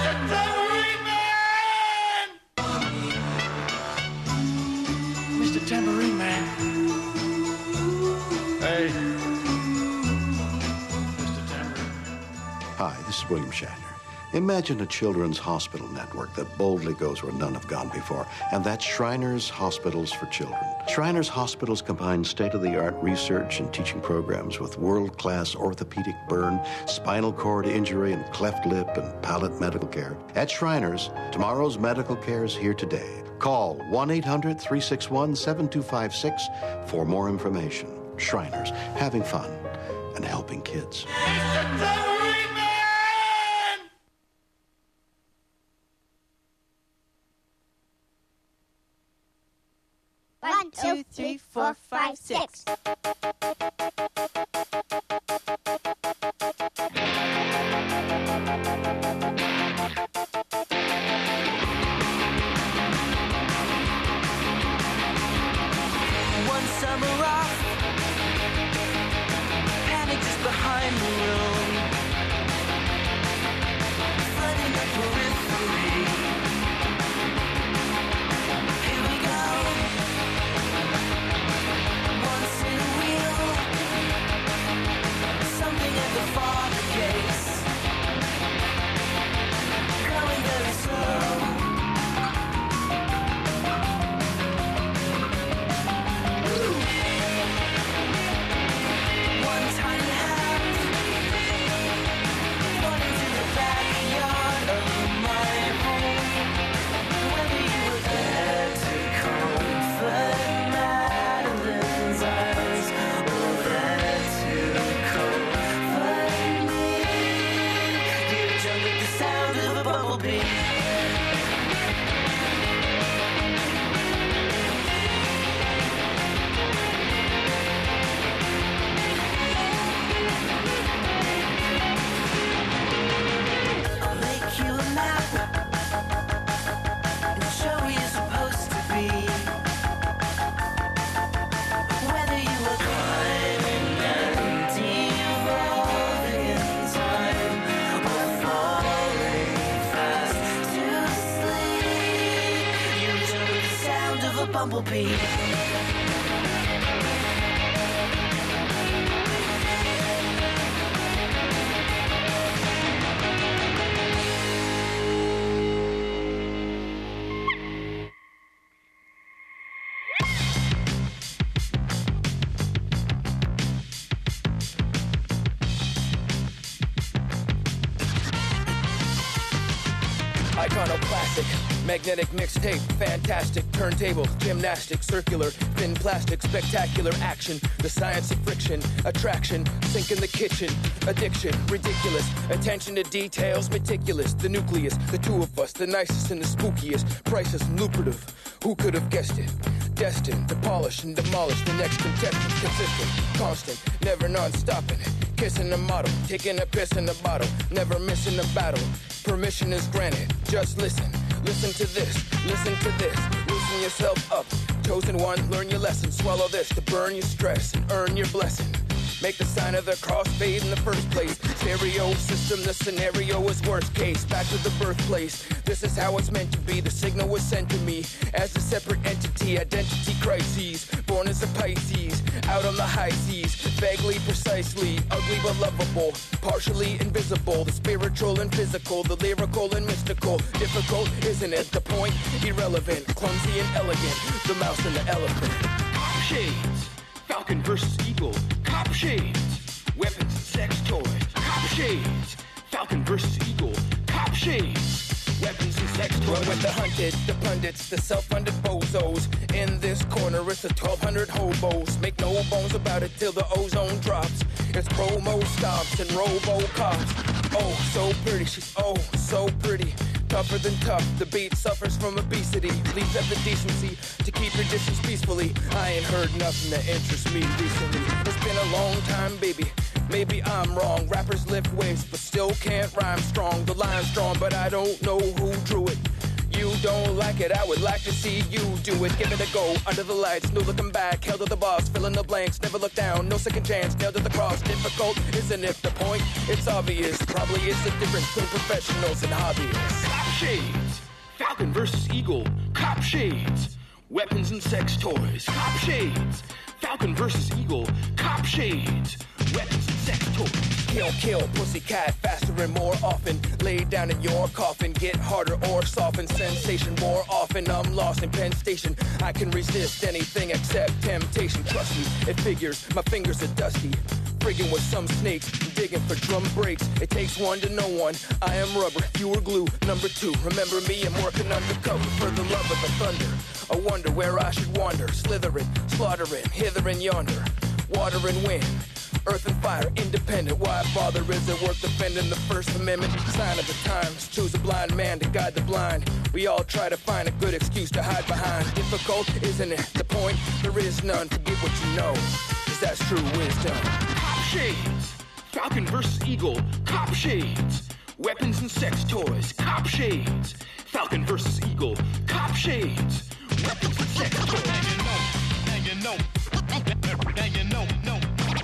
Mr. Tambourine Man. Hey. Mr. Tambourine. Hi, this is William Shatner. Imagine a children's hospital network that boldly goes where none have gone before, and that's Shriners Hospitals for Children. Shriners Hospitals combine state-of-the-art research and teaching programs with world-class orthopedic burn, spinal cord injury, and cleft lip and palate medical care. At Shriners, tomorrow's medical care is here today. Call 1-800-361-7256 for more information. Shriners, having fun and helping kids. One, two, three, 4, 5, 6. One summer off, panic just behind the room, flooding the periphery. Here we go. Once in a wheel, something at the father case, going very slow. One tiny hand, one into the backyard of my home. Whether you were there to comfort Madeline's eyes, or there to comfort me, you jump at the sound of a bumblebee. I'll make you a map and show where you're supposed to be. Whether you were climbing and evolving in time, or falling fast to sleep, you jump with the sound of a bumblebee. Iconoclastic, magnetic mixtape, fantastic, turntable, gymnastic, circular, thin plastic, spectacular action, the science of friction, attraction, sink in the kitchen, addiction, ridiculous, attention to details, meticulous, the nucleus, the two of us, the nicest and the spookiest, priceless and lucrative, who could have guessed it? Destined to polish and demolish the next contestant, consistent, constant, never non-stopping, kissing a model, taking a piss in a bottle, never missing a battle. Permission is granted. Just listen. Listen to this. Listen to this. Loosen yourself up. Chosen one, learn your lesson. Swallow this to burn your stress and earn your blessing. Make the sign of the crossfade in the first place. Stereo system, the scenario is worst case. Back to the birthplace. This is how it's meant to be. The signal was sent to me as a separate entity. Identity crises. Born as a Pisces. Out on the high seas. Vaguely, precisely. Ugly but lovable. Partially invisible. The spiritual and physical. The lyrical and mystical. Difficult, isn't it? The point? Irrelevant. Clumsy and elegant. The mouse and the elephant. Shades. Falcon versus Eagle. Cop shades. Weapons and sex toys. Cop shades. Falcon versus Eagle. Cop shades. Weapons and sex toys. Run with the hunted, the pundits, the self-funded bozos. In this corner, it's the 1,200 hobos. Make no bones about it till the ozone drops. It's promo stops and robo-cops. Oh, so pretty, she's oh, so pretty. tougher than tough. The beat suffers from obesity. Please have the decency to keep your distance peacefully. I ain't heard nothing that interests me recently. It's been a long time, baby. Maybe I'm wrong. Rappers lift weights, but still can't rhyme strong. The line's strong, but I don't know who drew it. You don't like it, I would like to see you do it. Give it a go, under the lights, no looking back. Held to the boss, fill in the blanks, never look down. No second chance, nailed to the cross. Difficult, isn't it? The point, it's obvious. Probably is the difference between professionals and hobbyists. Cop shades, Falcon versus Eagle. Cop shades, weapons and sex toys. Cop shades, Falcon versus Eagle. Cop shades, weapons and sex toys. Kill, pussycat, faster and more often. Lay down in your coffin, get harder or soften. Sensation more often, I'm lost in Penn Station. I can resist anything except temptation. Trust me, it figures, my fingers are dusty. Friggin' with some snakes, digging for drum breaks. It takes one to know one. I am rubber, you are glue. Number two, remember me, I'm working undercover for the love of the thunder. I wonder where I should wander, slithering, slaughtering, hither and yonder. Water and wind, earth and fire, independent. Why bother? Is it worth defending the First Amendment? Sign of the times, choose a blind man to guide the blind. We all try to find a good excuse to hide behind. Difficult, isn't it? The point, there is none. Forget what you know, 'cause that's true wisdom. Cop shades, Falcon versus Eagle. Cop shades, weapons and sex toys. Cop shades, Falcon versus Eagle. Cop shades, weapons and sex toys. Now you know, now you know, now you know, no.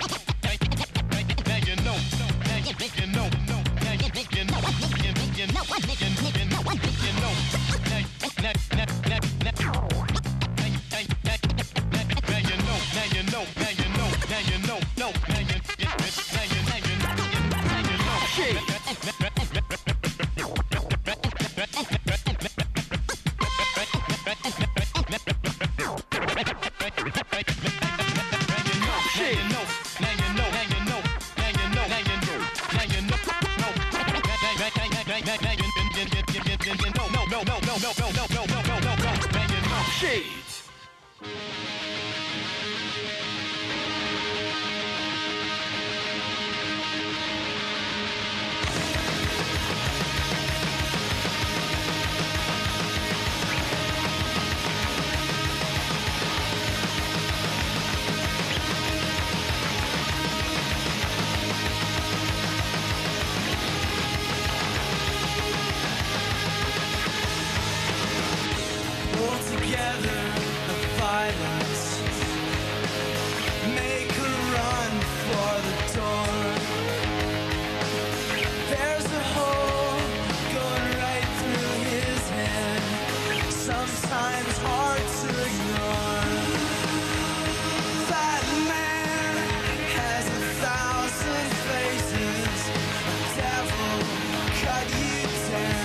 Shades.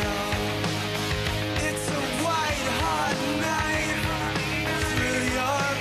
It's a white hot knife through your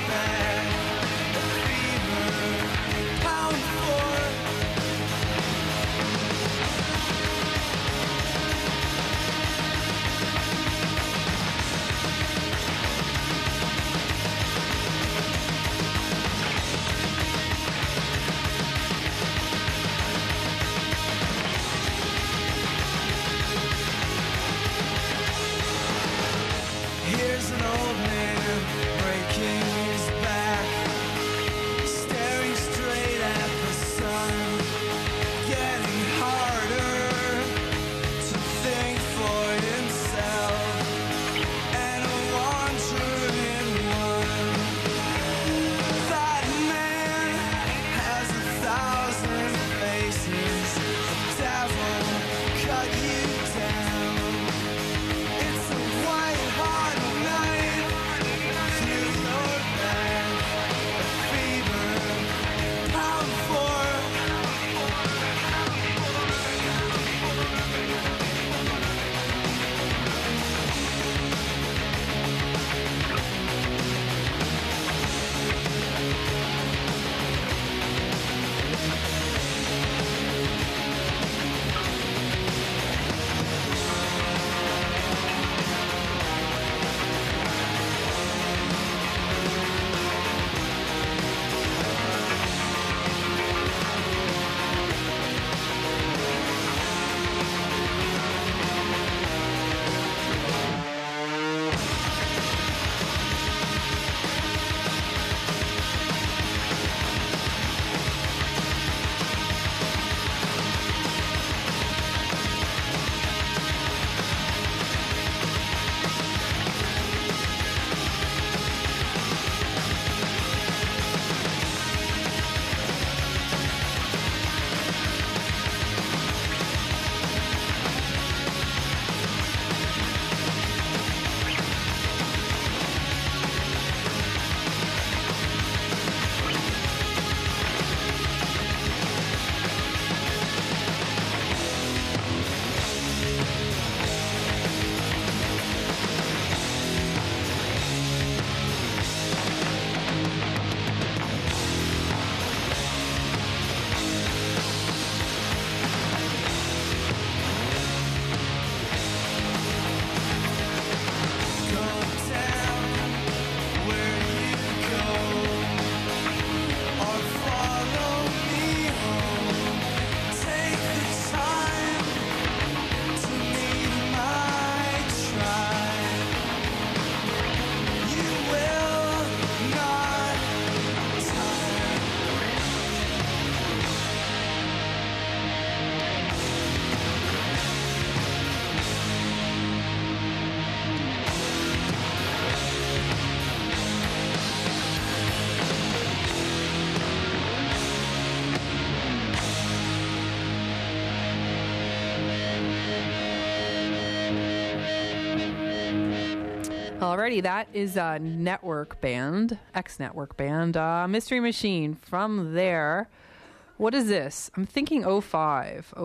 Alrighty, that is a network band, ex-network band, Mystery Machine. From there, what is this? I'm thinking 05,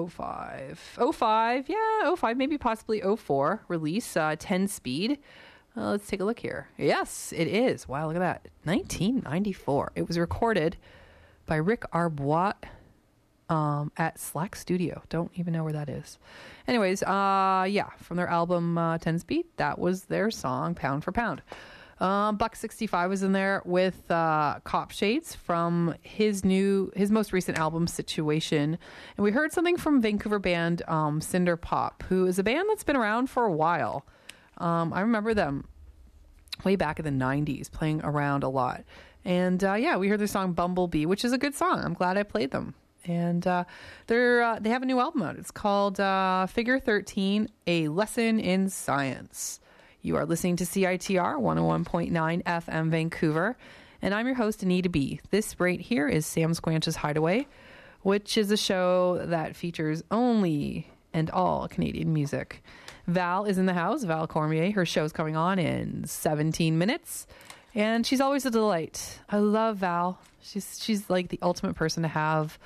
yeah, 05, maybe possibly 04 release, 10 speed. Let's take a look here. Yes, it is. Wow, look at that. 1994. It was recorded by Rick Arbois at Slack Studio. Don't even know where that is. Anyways, yeah, from their album 10 Speed, that was their song, Pound for Pound. Buck 65 was in there with Cop Shades from his most recent album, Situation. And we heard something from Vancouver band Cinder Pop, who is a band that's been around for a while. I remember them way back in the 90s playing around a lot. And yeah, we heard their song Bumblebee, which is a good song. I'm glad I played them. And they have a new album out. It's called Figure 13, A Lesson in Science. You are listening to CITR 101.9 FM Vancouver. And I'm your host, Anita B. This right here is Sam Squanch's Hideaway, which is a show that features only and all Canadian music. Val is in the house, Val Cormier. Her show's coming on in 17 minutes. And she's always a delight. I love Val. She's like the ultimate person to have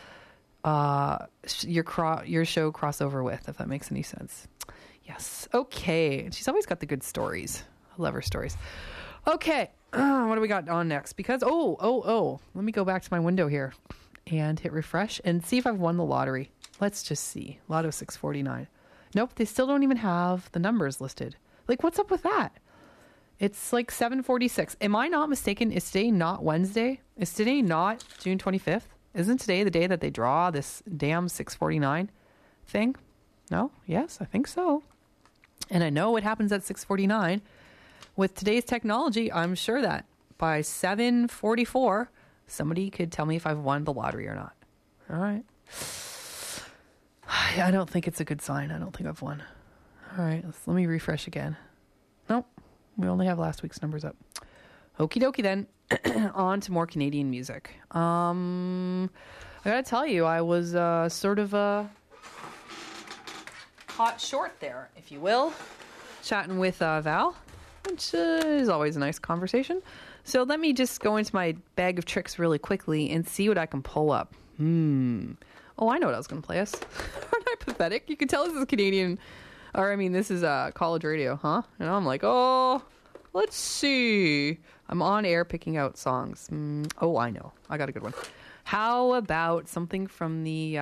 your show crossover with, if that makes any sense. Yes. Okay. She's always got the good stories. I love her stories. Okay. What do we got on next? Because, let me go back to my window here and hit refresh and see if I've won the lottery. Let's just see. Lotto 649. Nope. They still don't even have the numbers listed. Like, what's up with that? It's like 7:46. Am I not mistaken? Is today not Wednesday? Is today not June 25th? Isn't today the day that they draw this damn 649 thing? No? Yes, I think so. And I know it happens at 6:49. With today's technology, I'm sure that by 7:44, somebody could tell me if I've won the lottery or not. All right. I don't think it's a good sign. I don't think I've won. All right, let me refresh again. Nope. We only have last week's numbers up. Okie dokie then. On to more Canadian music. I gotta tell you, I was sort of caught short there, if you will, chatting with Val, which is always a nice conversation. So let me just go into my bag of tricks really quickly and see what I can pull up. Oh, I know what I was going to play us. Aren't I pathetic? You can tell this is Canadian, this is college radio, huh? And I'm like, let's see. I'm on air picking out songs. I know. I got a good one. How about something from the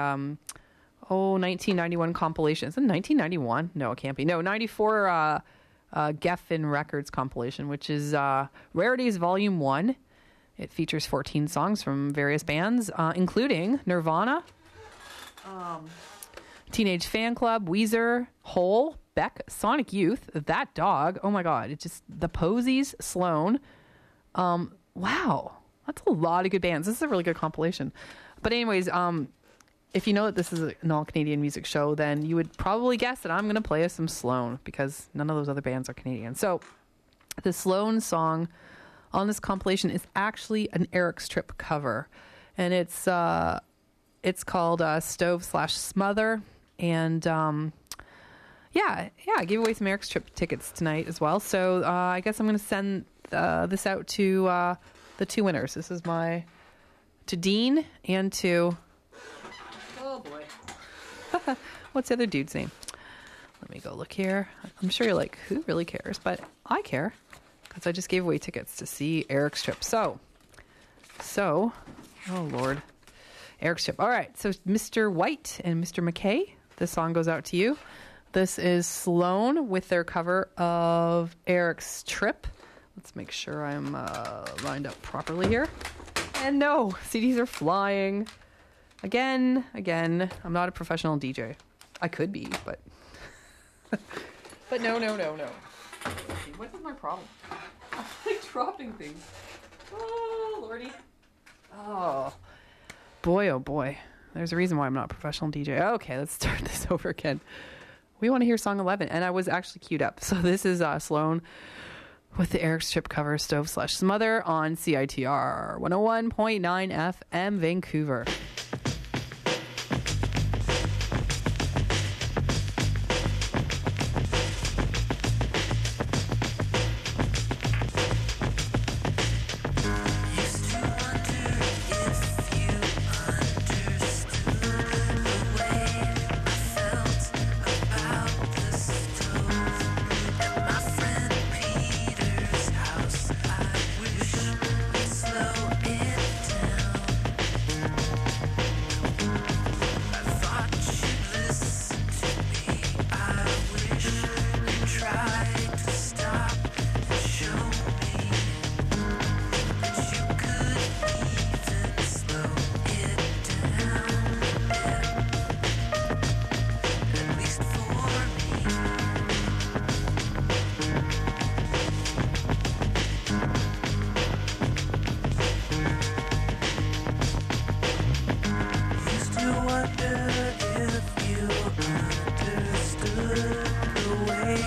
1991 compilation? Is it 1991? No, it can't be. No, 94 Geffen Records compilation, which is Rarities Volume 1. It features 14 songs from various bands, including Nirvana, Teenage Fan Club, Weezer, Hole, Beck, Sonic Youth, That Dog. Oh my God. It's just the Posies, Sloan. Wow. That's a lot of good bands. This is a really good compilation. But anyways, if you know that this is an all-Canadian music show, then you would probably guess that I'm going to play us some Sloan because none of those other bands are Canadian. So the Sloan song on this compilation is actually an Eric Strip cover. And it's called Stove/Smother. And yeah, I gave away some Eric Strip tickets tonight as well. So I guess I'm going to send this out to the two winners. This is to Dean and to... Oh, boy. What's the other dude's name? Let me go look here. I'm sure you're like, who really cares? But I care because I just gave away tickets to see Eric Strip. So, oh, Lord. Eric Strip. All right. So, Mr. White and Mr. McKay, this song goes out to you. This is Sloan with their cover of Eric's Trip. Let's make sure I'm lined up properly here. And no, CDs are flying. Again. I'm not a professional DJ. I could be, but... but no. What is my problem? I'm like dropping things. Oh, Lordy. Oh, boy. There's a reason why I'm not a professional DJ. Okay, let's start this over again. We want to hear song 11, and I was actually queued up. So this is Sloan with the Eric Strip cover, Stove/Smother on CITR 101.9 FM Vancouver.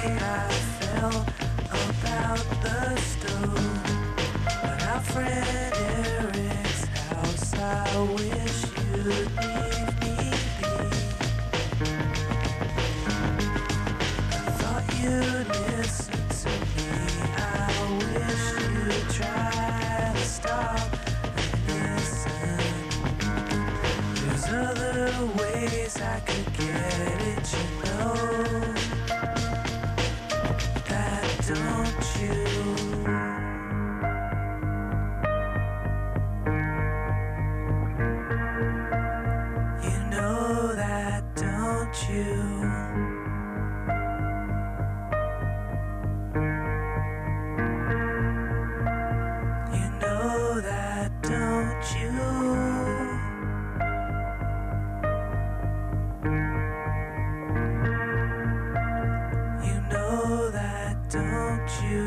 way I felt about the stove at our friend Eric's house. I wish you'd leave me be. I thought you'd listen to me. I wish you'd try to stop and listen. There's other ways I could get it, you know. That don't you? You know that, don't you? You know that, don't you? You know that, don't you?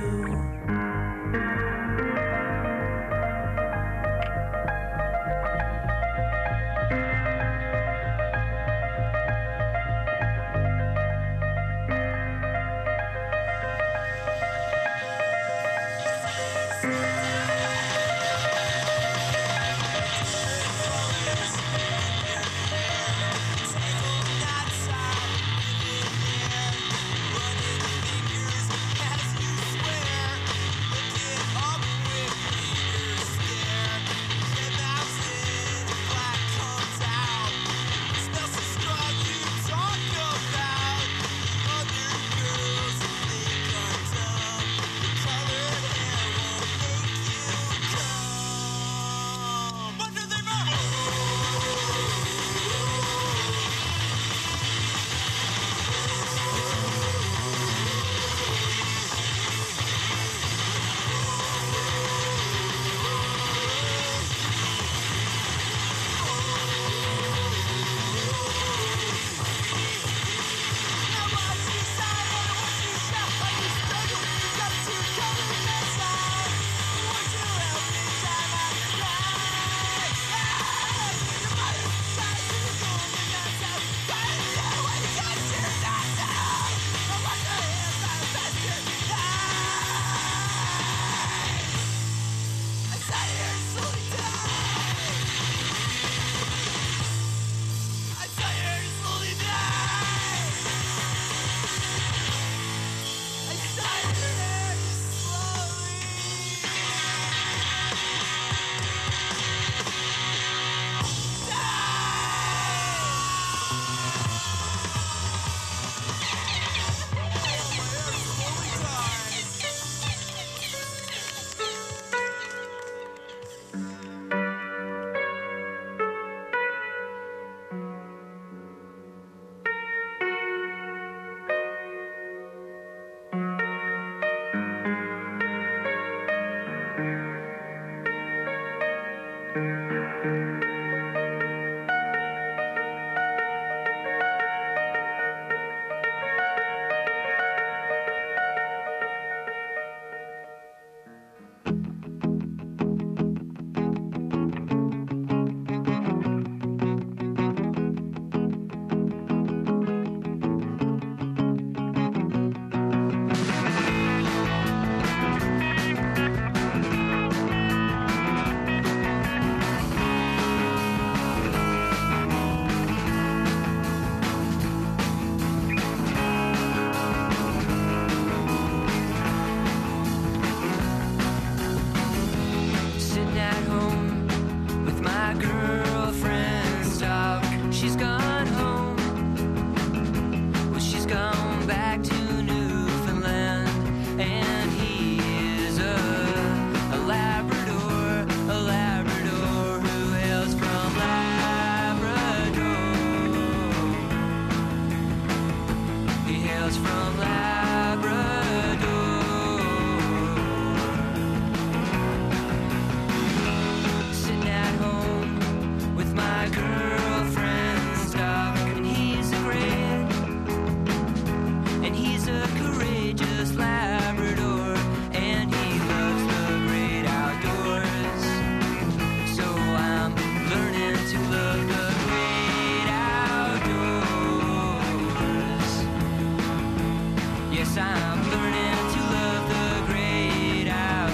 I'm learning to love the great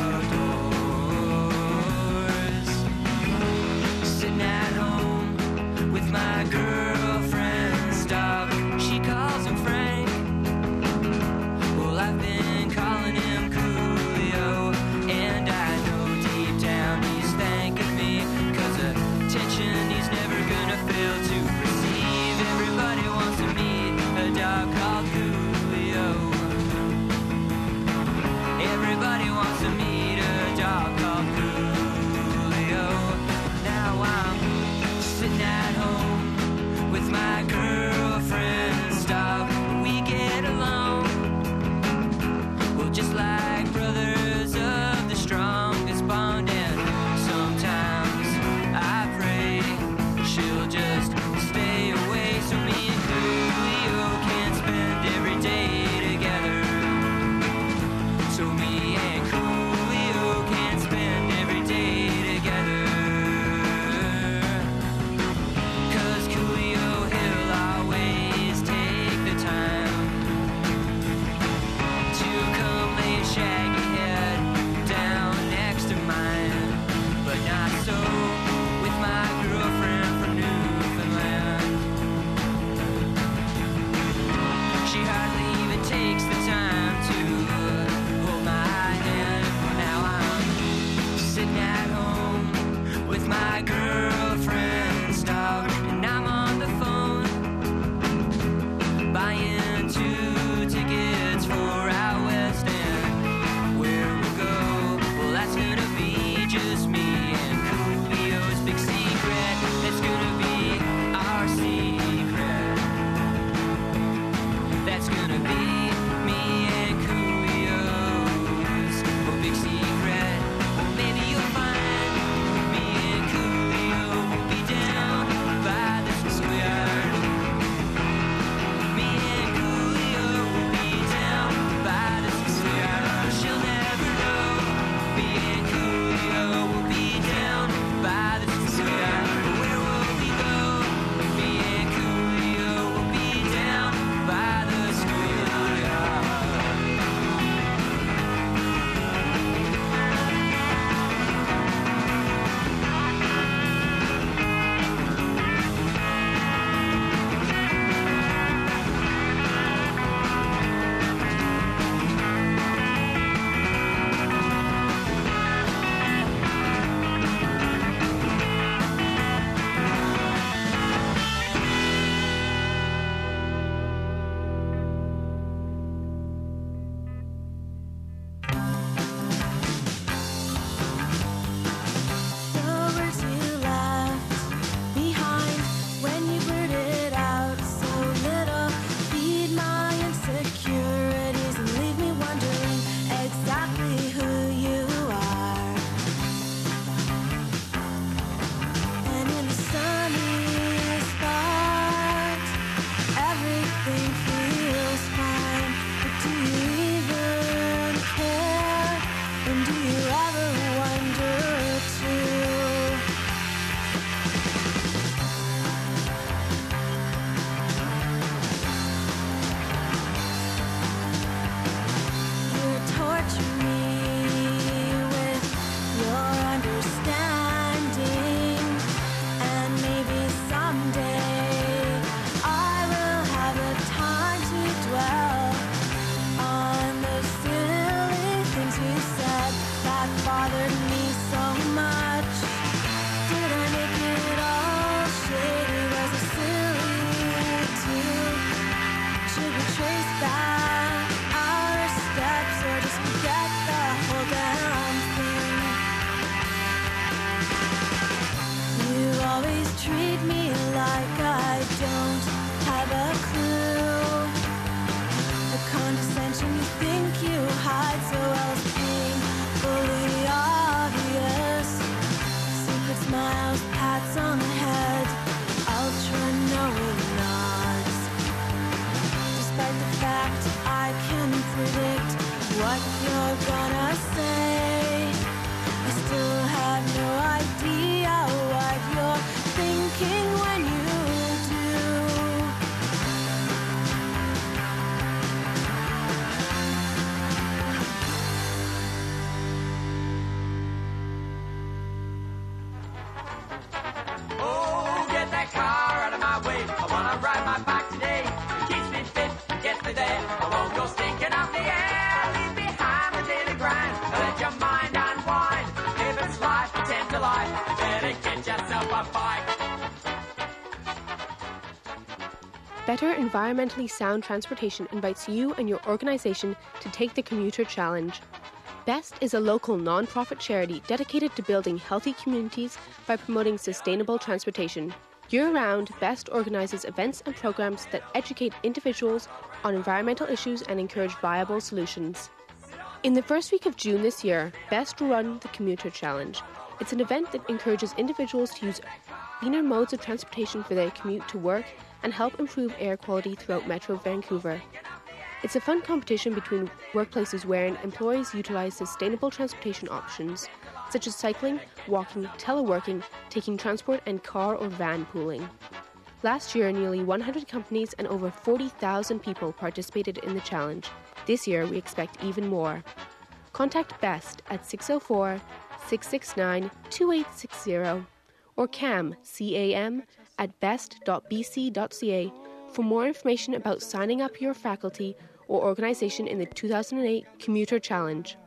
outdoors. Sitting at home with my girlfriend's dog. She calls him Frank. Well, I've been calling him Coolio, and I know deep down he's thanking me, 'cause attention he's never gonna fail to receive. Everybody wants to meet a dog called Coolio. Everybody wants to meet a dog called Coolio. Now I'm sitting at home with my girlfriend's dog. We get along, well, just like brothers of the strongest bond. And sometimes I pray she'll just stay away, so me and Coolio can spend every day together. So me and Coolio can spend every day together. 'Cause Coolio, he'll always take the time to come lay his shaggy head down next to mine. But not so with my girlfriend from Newfoundland. She hardly even takes the time to hold my hand. Now I'm sitting at home with my girlfriend's dog, and I'm on the phone buying 2 tickets for out west. And where we'll go, well, that's gonna be just me and Coolio's big secret. It's gonna be our secret. That's gonna be me and Coolio's big secret. Well, maybe you'll find me and Coolio will be down by the schoolyard. Me and Coolio will be down by the schoolyard. She'll never know. Me and Coolio will be down by the schoolyard. Where will we go? Me and Coolio will be down by the schoolyard. The words you left behind when you blurted out so little feed my insecurities and leave me wondering exactly who you are. And in the sunny spot, everything feels fine. But do you even care? And do you ever wonder too? You torture me with your understanding, and maybe someday I will have the time to dwell on the silly things you said that bothered me so much. Did I make it all shady? Was it silly too? Should we trace back our steps or just forget the whole damn thing? You always treat me like I don't have a clue. The condescension you think you hide so well is painfully obvious. Secret smiles, pats on the head, ultra knowing nods. Despite the fact I can predict what you're gonna say, I still have no idea what you're thinking when you do. Better Environmentally Sound Transportation invites you and your organisation to take the Commuter Challenge. BEST is a local non-profit charity dedicated to building healthy communities by promoting sustainable transportation. Year-round, BEST organises events and programmes that educate individuals on environmental issues and encourage viable solutions. In the first week of June this year, BEST will run the Commuter Challenge. It's an event that encourages individuals to use cleaner modes of transportation for their commute to work and help improve air quality throughout Metro Vancouver. It's a fun competition between workplaces wherein employees utilise sustainable transportation options, such as cycling, walking, teleworking, taking transport and car or van pooling. Last year, nearly 100 companies and over 40,000 people participated in the challenge. This year, we expect even more. Contact BEST at 604-669-2860 or CAM, C-A-M, at best.bc.ca for more information about signing up your faculty or organisation in the 2008 Commuter Challenge.